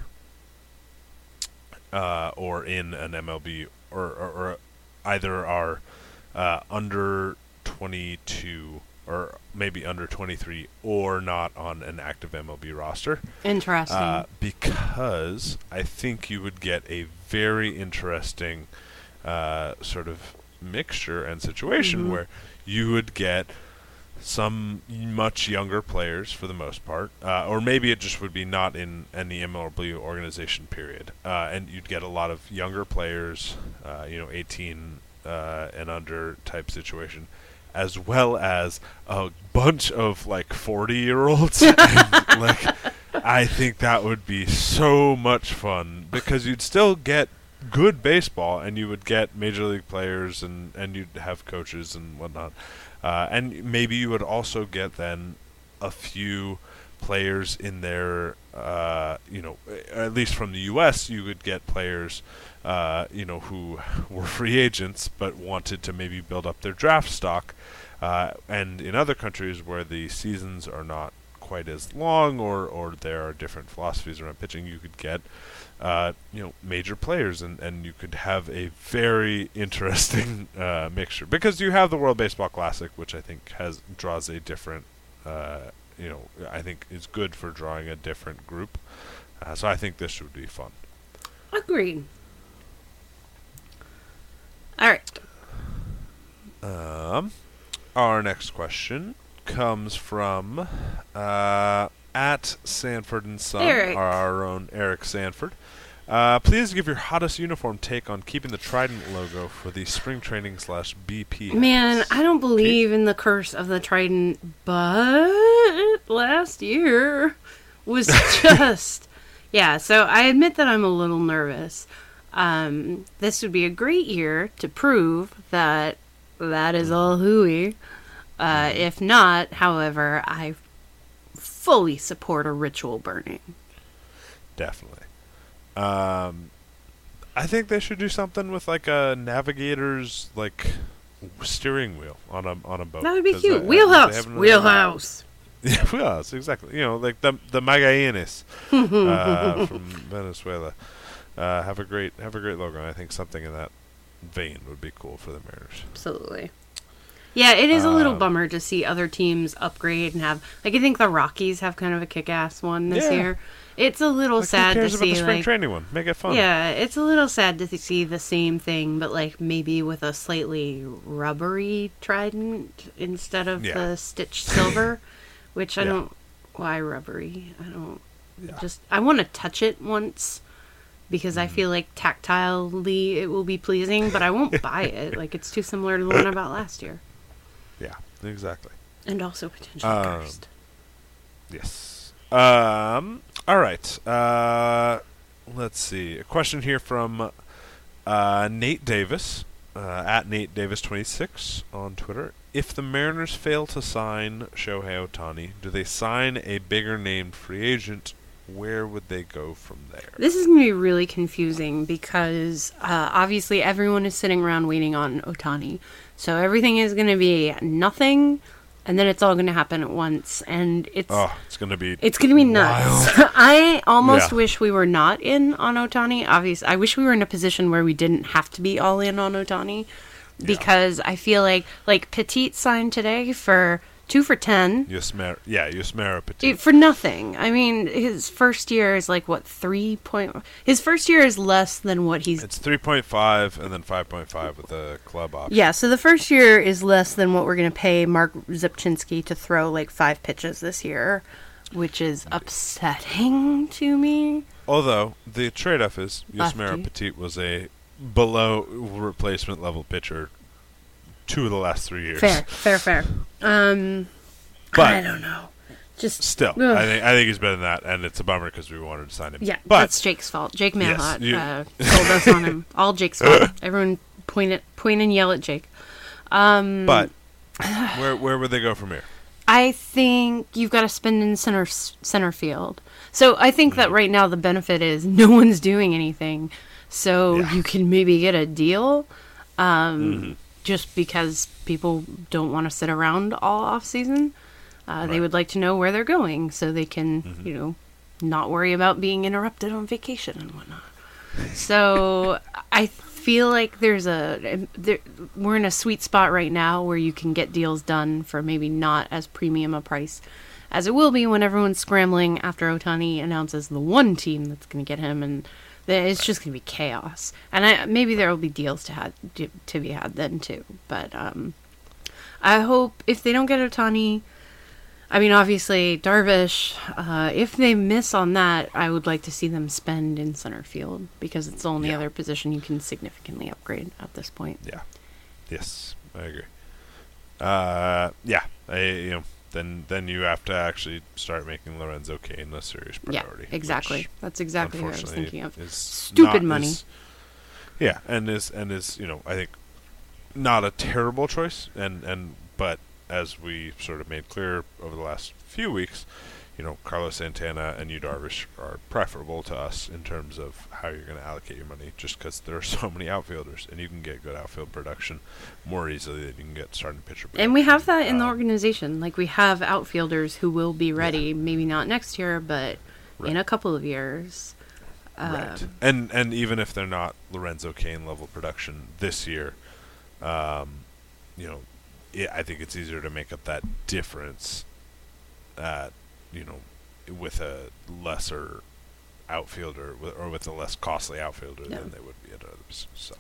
uh, or in an M L B, or, or, or either are uh, under twenty-two or maybe under twenty-three, or not on an active M L B roster. Interesting. Uh, because I think you would get a very interesting uh, sort of mixture and situation Mhm. where you would get some much younger players for the most part, uh, or maybe it just would be not in any M L B organization period, uh, and you'd get a lot of younger players, uh, you know, eighteen uh, and under type situation, as well as a bunch of like forty year olds. Like, I think that would be so much fun because you'd still get good baseball and you would get major league players and, and you'd have coaches and whatnot. Uh, and maybe you would also get then a few players in there, uh, you know, at least from the U S, you would get players, uh, you know, who were free agents but wanted to maybe build up their draft stock. Uh, and in other countries where the seasons are not quite as long, or, or there are different philosophies around pitching, you could get, uh, you know, major players, and, and you could have a very interesting uh, mixture. Because you have the World Baseball Classic, which I think has draws a different, uh, you know, I think is good for drawing a different group. Uh, so I think this would be fun. Agreed. All right. Um, our next question comes from uh, at Sanford and Son, Eric. our own Eric Sanford. Uh, please give your hottest uniform take on keeping the Trident logo for the spring training slash B P. Man, I don't believe in the curse of the Trident, but last year was just... yeah, so I admit that I'm a little nervous. Um, this would be a great year to prove that that is all hooey. Uh, if not, however, I fully support a ritual burning. Definitely. Um, I think they should do something with like a navigator's like steering wheel on a on a boat. That would be 'Cause cute. I- I- Wheelhouse. they haven't really- Wheelhouse. Yeah, wheelhouse. Exactly. You know, like the the Magallanes uh, from Venezuela. Uh, have a great have a great logo. And I think something in that vein would be cool for the Mariners. Absolutely. Yeah, it is a little Um, bummer to see other teams upgrade and have, like, I think the Rockies have kind of a kick-ass one this Yeah. year. It's a little Like, sad who cares to about see, the spring like, training one? Make it fun. yeah, it's a little sad to th- see the same thing, but, like, maybe with a slightly rubbery trident instead of Yeah. the stitched silver, which I Yeah. don't, why rubbery? I don't, Yeah. just, I want to touch it once, because I feel like tactilely it will be pleasing, but I won't buy it. Like, it's too similar to the one I bought last year. Yeah, exactly. And also potentially Um, cursed. Yes. Um. All right. Uh, let's see. A question here from uh, Nate Davis uh, at Nate Davis twenty-six on Twitter. If the Mariners fail to sign Shohei Ohtani, do they sign a bigger named free agent? Where would they go from there? This is going to be really confusing because uh, obviously everyone is sitting around waiting on Ohtani. So everything is going to be nothing, and then it's all going to happen at once. And it's Oh, it's going to be. it's going to be nuts. I almost Yeah. wish we were not in on Ohtani. Obviously, I wish we were in a position where we didn't have to be all in on Ohtani. Because I feel like, like Petit signed today for two for ten. Yusmer, yeah, Yusmera Petit. It- for nothing. I mean, his first year is like what three point. His first year is less than what he's. It's three point five and then five point five with the club option. Yeah, so the first year is less than what we're going to pay Mark Zipchinski to throw like five pitches this year, which is upsetting to me. Although the trade-off is Lefty. Yusmera Petit was a below replacement level pitcher two of the last three years. Fair, fair, fair. Um, But I don't know. Just still, Ugh. I think I think he's better than that, and it's a bummer because we wanted to sign him. yeah, but that's Jake's fault. Jake Yes, Manhot you- uh, told us on him. All Jake's fault. Everyone point at point and yell at Jake. Um, but where where would they go from here? I think you've got to spend in center center field. So I think Mm-hmm. that right now the benefit is no one's doing anything, so Yeah. you can maybe get a deal, um, Mm-hmm. just because people don't want to sit around all off season. Uh, They Right. would like to know where they're going, so they can, Mm-hmm. you know, not worry about being interrupted on vacation and whatnot. So I feel like there's a there, we're in a sweet spot right now where you can get deals done for maybe not as premium a price as it will be when everyone's scrambling after Ohtani announces the one team that's going to get him, and then it's just going to be chaos. And I, maybe there will be deals to had to be had then too. But um, I hope if they don't get Ohtani. I mean, obviously, Darvish, uh, if they miss on that, I would like to see them spend in center field because it's the only Yeah. other position you can significantly upgrade at this point. Yeah. Yes, I agree. Uh, yeah, I, you know, then then you have to actually start making Lorenzo Cain a serious priority. Yeah, exactly. which That's exactly what I was unfortunately thinking of. is Stupid not- money. is- yeah, and is and is you know I think not a terrible choice, and and but as we sort of made clear over the last few weeks, you know, Carlos Santana and Yu Darvish are preferable to us in terms of how you're going to allocate your money, just because there are so many outfielders, and you can get good outfield production more easily than you can get starting pitcher production. And we have that in the Um, organization. Like, we have outfielders who will be ready, maybe not next year, but in Right. a couple of years. Right. Um, And and even if they're not Lorenzo Cain level production this year, um, you know, it, I think it's easier to make up that difference at, you know, with a lesser outfielder with, or with a less costly outfielder Yeah. than they would be at others. So,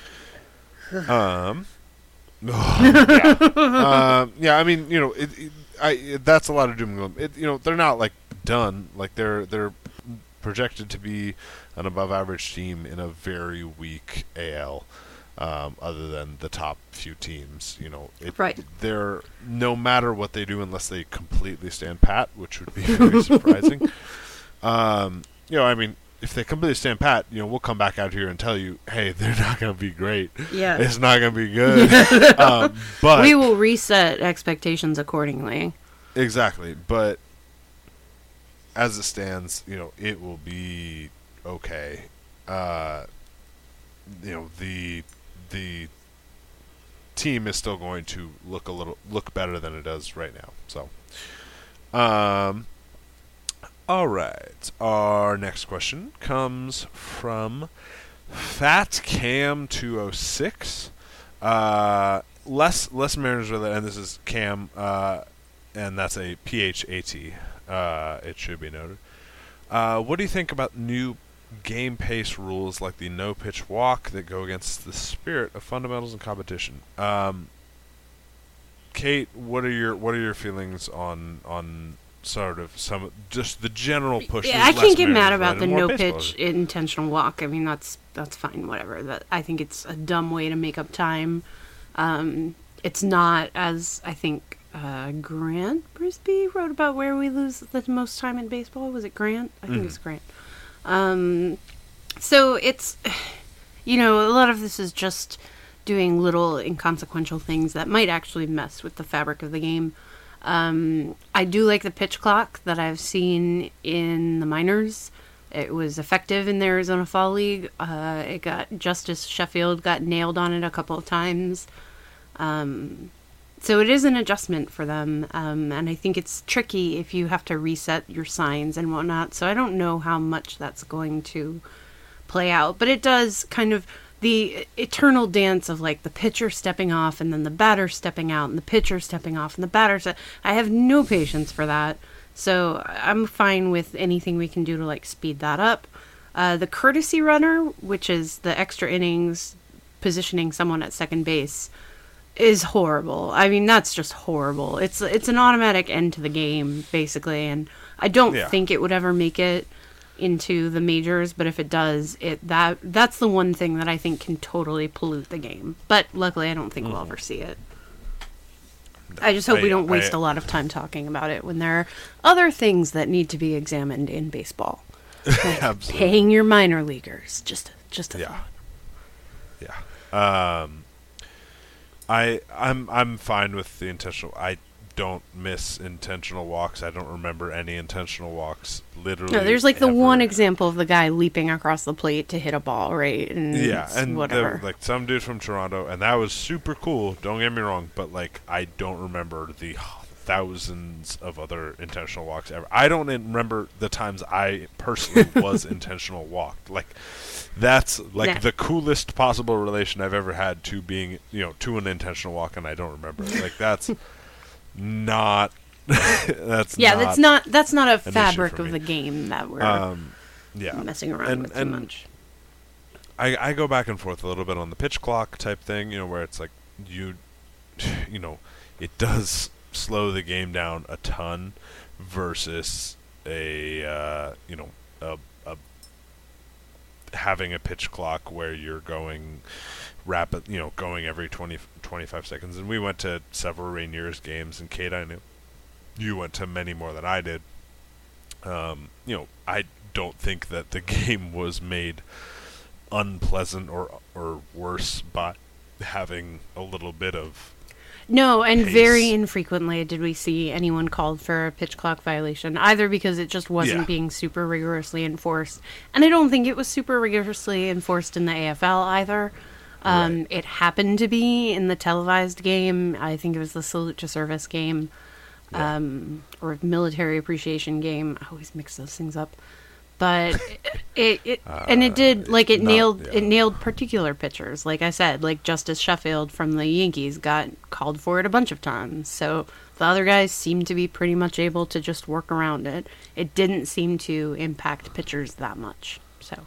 um, yeah. um, yeah. I mean, you know, it, it, I it, that's a lot of doom and gloom. It, you know, they're not like done. Like they're they're projected to be an above-average team in a very weak A L. Um, other than the top few teams, you know, it, Right. they're no matter what they do, unless they completely stand pat, which would be very surprising. Um, you know, I mean, if they completely stand pat, you know, we'll come back out here and tell you, hey, they're not going to be great. Yeah. It's not going to be good. um, but We will reset expectations accordingly. exactly. But as it stands, you know, it will be okay. Uh, you know, the the team is still going to look a little look better than it does right now. So, um, all right. Our next question comes from Fat Cam two oh six. Uh, less less Mariners related, and this is Cam, uh, and that's a P H A T. Uh, it should be noted. Uh, what do you think about new game pace rules like the no pitch walk that go against the spirit of fundamentals and competition? Um, Kate, what are your what are your feelings on on sort of some just the general push? Yeah, There's I less can't get mad Mariners about the related, more no baseball pitch related. intentional walk. I mean, that's that's fine, whatever. That I think it's a dumb way to make up time. Um, it's not, as I think uh, Grant Brisbee wrote about where we lose the most time in baseball. Was it Grant? I think Mhm. it's Grant. Um, so it's, you know, a lot of this is just doing little inconsequential things that might actually mess with the fabric of the game. Um, I do like the pitch clock that I've seen in the minors. It was effective in the Arizona Fall League. Uh, it got Justice Sheffield got nailed on it a couple of times. Um, so it is an adjustment for them, um, and I think it's tricky if you have to reset your signs and whatnot. So I don't know how much that's going to play out, but it does kind of the eternal dance of like the pitcher stepping off and then the batter stepping out and the pitcher stepping off and the batter. Ste- I have no patience for that. So I'm fine with anything we can do to like speed that up. Uh, the courtesy runner, which is the extra innings positioning someone at second base, is horrible. I mean, that's just horrible. It's it's an automatic end to the game, basically, and I don't Yeah. think it would ever make it into the majors, but if it does, it that that's the one thing that I think can totally pollute the game. But luckily, I don't think we'll ever see it. I just hope I- we don't waste I- a lot of time talking about it when there are other things that need to be examined in baseball. Absolutely. Paying your minor leaguers, just just a Yeah. thought. Yeah. Um, I I'm I'm fine with the intentional. I don't miss intentional walks. I don't remember any intentional walks. Literally. No, there's like the ever. one example of the guy leaping across the plate to hit a ball, right? And Yeah, it's and whatever. the, like some dude from Toronto, and that was super cool. Don't get me wrong, but like I don't remember the thousands of other intentional walks ever. I don't remember the times I personally was intentional walked. Like that's like Yeah. the coolest possible relation I've ever had to being, you know, to an intentional walk, and I don't remember it. Like that's not. that's yeah, not, that's not that's not a issue fabric for of me. the game that we're Um, yeah, messing around and- with too and much. I, I go back and forth a little bit on the pitch clock type thing, you know, where it's like you, you know, it does slow the game down a ton versus a, uh, you know, a, a having a pitch clock where you're going rapid, you know, going every twenty, twenty-five seconds. And we went to several Rainiers games, and Kate, I knew you went to many more than I did. Um, you know, I don't think that the game was made unpleasant or or worse by having a little bit of No, and pace. very infrequently did we see anyone called for a pitch clock violation, either because it just wasn't Yeah. being super rigorously enforced, and I don't think it was super rigorously enforced in the A F L either. Um, Right. It happened to be in the televised game. I think it was the Salute to Service game, Yeah. um, or military appreciation game. I always mix those things up. But it, it and it did Uh, like it not- nailed yeah. it nailed particular pitchers. Like I said, like Justice Sheffield from the Yankees got called for it a bunch of times. So the other guys seemed to be pretty much able to just work around it. It didn't seem to impact pitchers that much. So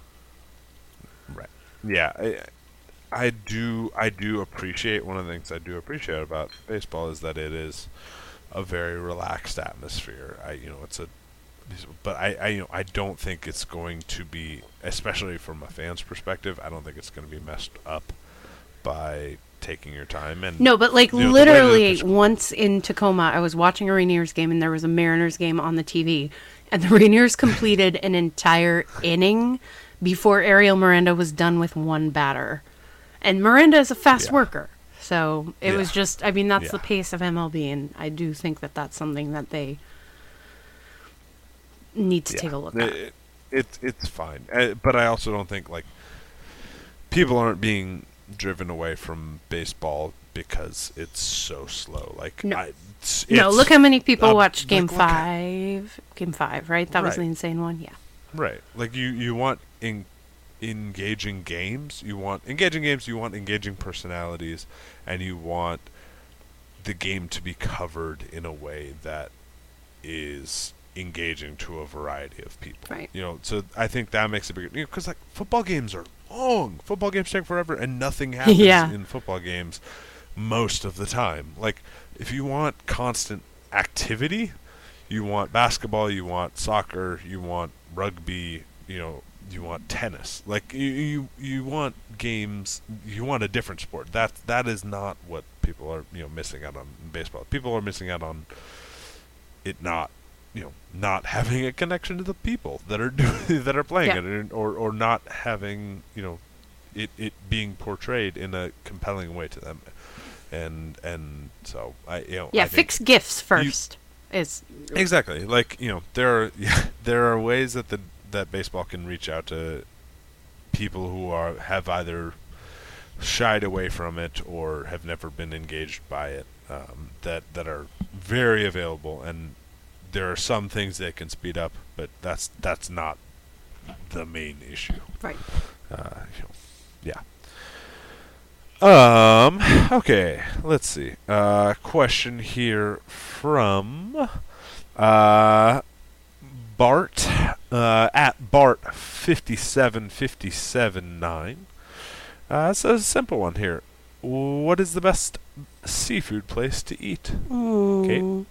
Right. Yeah, I, I do. I do appreciate one of the things I do appreciate about baseball is that it is a very relaxed atmosphere. I, you know, it's a but I, I, you know, I don't think it's going to be, especially from a fan's perspective, I don't think it's going to be messed up by taking your time. And No, but like you know, the way literally that the- once in Tacoma, I was watching a Rainiers game and there was a Mariners game on the T V, and the Rainiers completed an entire inning before Ariel Miranda was done with one batter. And Miranda is a fast Yeah. worker. So it was Yeah. just, I mean, that's Yeah. the pace of M L B, and I do think that that's something that they need to yeah, take a look it, at. it, it- it's fine. Uh, but I also don't think, like, people aren't being driven away from baseball because it's so slow. Like, No. I, it's, No, it's- look how many people um, watched Game like, look at- Five. Game Five, right? That was Right. the insane one. Yeah. Right. Like you, you want in, engaging games. You want engaging games. You want engaging personalities, and you want the game to be covered in a way that is engaging to a variety of people. Right. You know. So I think that makes a bigger. You know, because like football games are long. Football games take forever, and nothing happens Yeah. in football games most of the time. Like if you want constant activity, you want basketball, you want soccer, you want rugby, you know, you want tennis. Like you, you, you want games. You want a different sport. That that is not what people are, you know, missing out on in baseball. People are missing out on it not, you know, not having a connection to the people that are doing that are playing Yeah. it, and- or or not having, you know, it it being portrayed in a compelling way to them. And and so I you know Yeah, I think fix gifts first. Is exactly like you know there are there are ways that the that baseball can reach out to people who are have either shied away from it or have never been engaged by it, um, that that are very available, and there are some things that can speed up, but that's that's not the main issue. right. Uh, you know, yeah. Um. Okay. Let's see. Uh, question here from uh Bart uh, at Bart fifty-seven fifty-seven nine. Uh, it's a simple one here. What is the best seafood place to eat? Mm.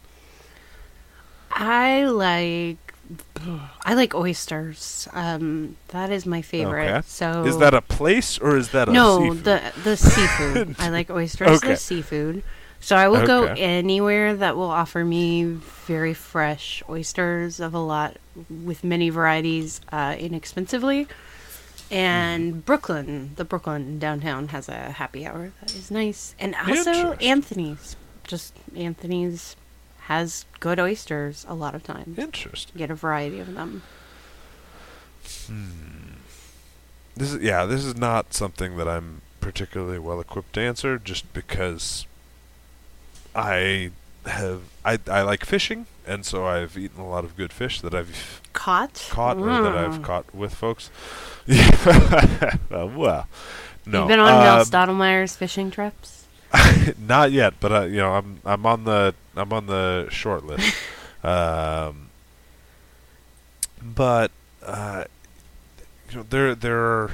I like I like oysters. Um, that is my favorite. Okay. So Is that a place or is that a no seafood? the the seafood? I like oysters. Okay. The seafood. So I will go Okay. anywhere that will offer me very fresh oysters of a lot with many varieties, uh, inexpensively. And Brooklyn, the Brooklyn downtown has a happy hour that is nice. And also Interesting. Anthony's. Just Anthony's has good oysters a lot of times. Interesting. Get a variety of them. This is yeah. This is not something that I'm particularly well equipped to answer, just because I have I I like fishing, and so I've eaten a lot of good fish that I've Caught? caught or that I've Mm. caught with folks. Yeah. Uh, well, no. You've been on Mel um, Stottlemeyer's fishing trips? Not yet, but uh, you know, I'm I'm on the I'm on the short list. um, but uh, you know, there there are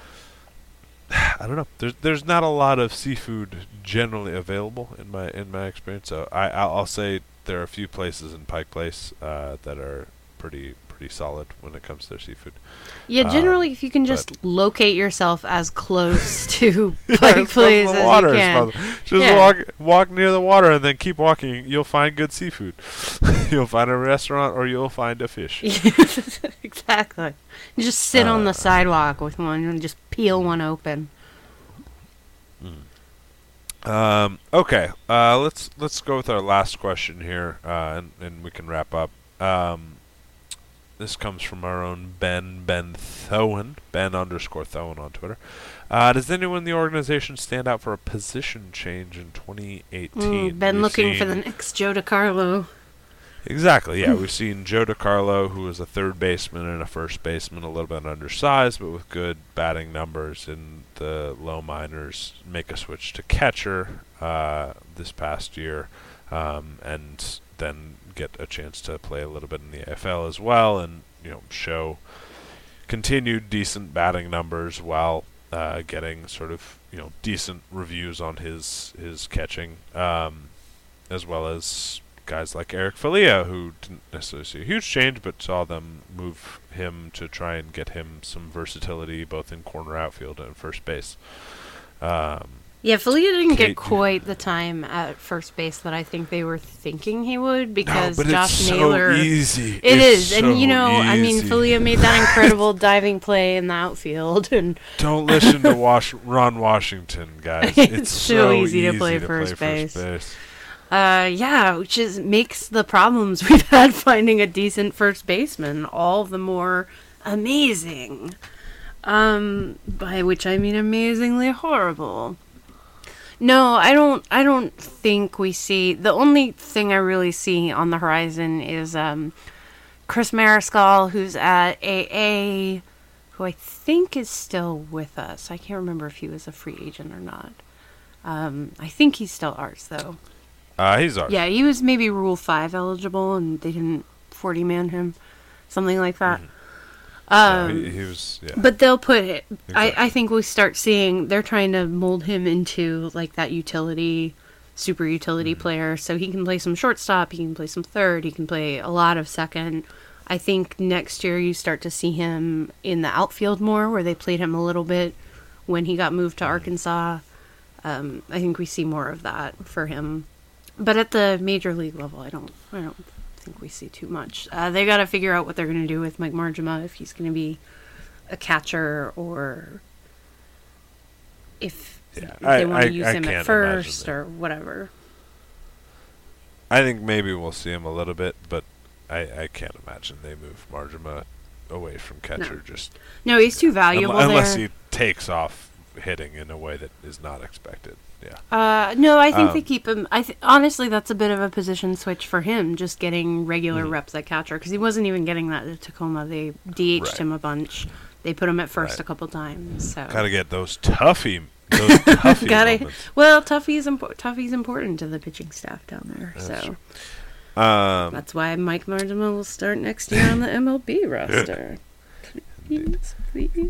I don't know. There's there's not a lot of seafood generally available in my in my experience. So I I'll, I'll say there are a few places in Pike Place uh, that are pretty pretty solid when it comes to their seafood. Yeah, Um, generally, if you can but- just locate yourself as close to Yeah, Pike it's from Place the as water, you it's can. from- Just Yeah. walk walk near the water and then keep walking. You'll find good seafood. You'll find a restaurant or you'll find a fish. Exactly. You just sit on Uh, the sidewalk with one and just peel one open. Um, okay, uh, let's let's go with our last question here, uh, and and we can wrap up. Um, this comes from our own Ben Ben Thoen, Ben underscore Thoen on Twitter. Uh, does anyone in the organization stand out for a position change in twenty eighteen? Mm, been We've looking for seen- the next Joe DiCarlo. Exactly, yeah. We've seen Joe DiCarlo, who is a third baseman and a first baseman, a little bit undersized, but with good batting numbers in the low minors, make a switch to catcher uh, this past year, um, and then get a chance to play a little bit in the A F L as well, and you know show continued decent batting numbers while uh, getting sort of you know decent reviews on his his catching, um, as well as guys like Eric Falia, who didn't necessarily see a huge change, but saw them move him to try and get him some versatility both in corner outfield and first base. Um, Yeah, Falia didn't Kate- get quite the time at first base that I think they were thinking he would because no, but Josh it's Naylor. so easy. It It's is, and you so know, I mean, easy. Falia made that incredible diving play in the outfield, and Don't listen to Wash- Ron Washington, guys. It's, It's so, so easy to easy play to first play base. First base. uh, yeah, which is makes the problems we've had finding a decent first baseman all the more amazing. Um, by which I mean amazingly horrible. No, I don't. I don't think we see. The only thing I really see on the horizon is um, Chris Mariscal, who's at A A, who I think is still with us. I can't remember if he was a free agent or not. Um, I think he's still ours, though. Uh, he's ours. Yeah, he was maybe Rule Five eligible, and they didn't forty man him, something like that. Mm-hmm. Um, No, he, he was. Yeah. but they'll put it. I, Exactly. I think we start seeing they're trying to mold him into like that utility, super utility Mm-hmm. player. So he can play some shortstop, he can play some third, he can play a lot of second. I think next year you start to see him in the outfield more, where they played him a little bit when he got moved to Mm-hmm. Arkansas. Um, I think we see more of that for him. But at the major league level, I don't. I don't think we see too much. Uh, they got to figure out what they're going to do with Mike Margema, if he's going to be a catcher or if, Yeah, if I- they want I- to use I him can't at imagine first that. or whatever. I think maybe we'll see him a little bit, but I, I can't imagine they move Margema away from catcher. Just No, he's too valuable un- unless there. he takes off hitting in a way that is not expected. Yeah. Uh, no, I think they Um, keep him. I th- honestly, that's a bit of a position switch for him, just getting regular Mhm. reps at catcher because he wasn't even getting that at Tacoma. They D H'd Right. him a bunch. They put him at first Right. a couple times. So Gotta get those toughy, those toughy Gotta- moments. well, Tuffy's impo- Tuffy's important to the pitching staff down there. That's so true. Um, that's why Mike Margema will start next year on the M L B roster. Please, please.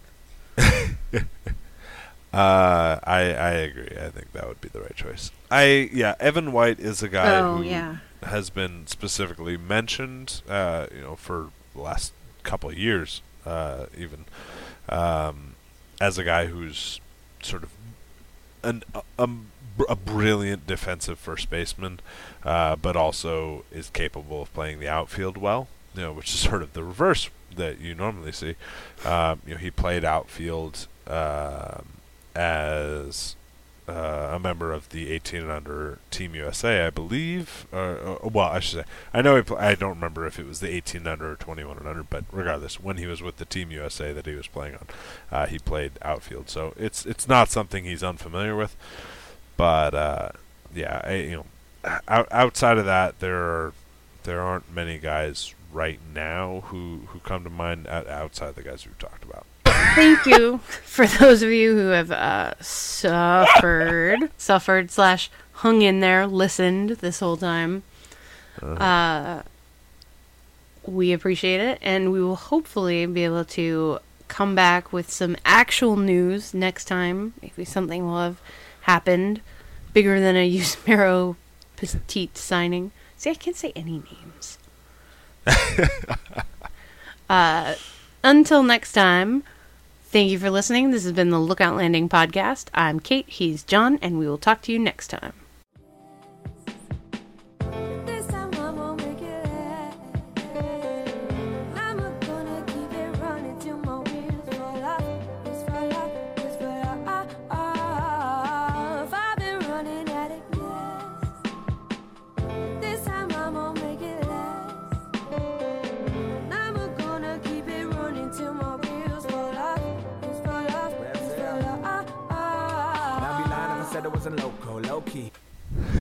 Uh, I I agree. I think that would be the right choice. I yeah, Evan White is a guy Oh, who yeah. has been specifically mentioned, uh, you know, for the last couple of years, uh, even um, as a guy who's sort of an a, a, a brilliant defensive first baseman, uh, but also is capable of playing the outfield well. You know, which is sort of the reverse that you normally see. Um, you know, he played outfield. Um, as uh, a member of the eighteen and under Team U S A, I believe. Uh, uh, well, I should say, I know he pl- I don't remember if it was the eighteen and under or twenty-one and under, but regardless, when he was with the Team U S A that he was playing on, uh, he played outfield. So it's it's not something he's unfamiliar with. But uh, yeah, I, you know, out, outside of that, there are there aren't many guys right now who who come to mind out, outside the guys we've talked about. Thank you for those of you who have uh, suffered, suffered slash hung in there, listened this whole time. Uh, we appreciate it, and we will hopefully be able to come back with some actual news next time. Maybe something will have happened bigger than a Yusmero Petite signing. See, I can't say any names. uh, until next time. Thank you for listening. This has been the Lookout Landing podcast. I'm Kate, he's John, and we will talk to you next time. This time I won't make it last. I'm gonna keep it running till my wheels fall off. Wheels fall off, wheels fall off. I've been running out of gas. This time I won't make it last. I'm gonna keep it running till my wheels fall off. Wheels fall off, wheels fall off. And I'd be lying if I said it wasn't loco, low key.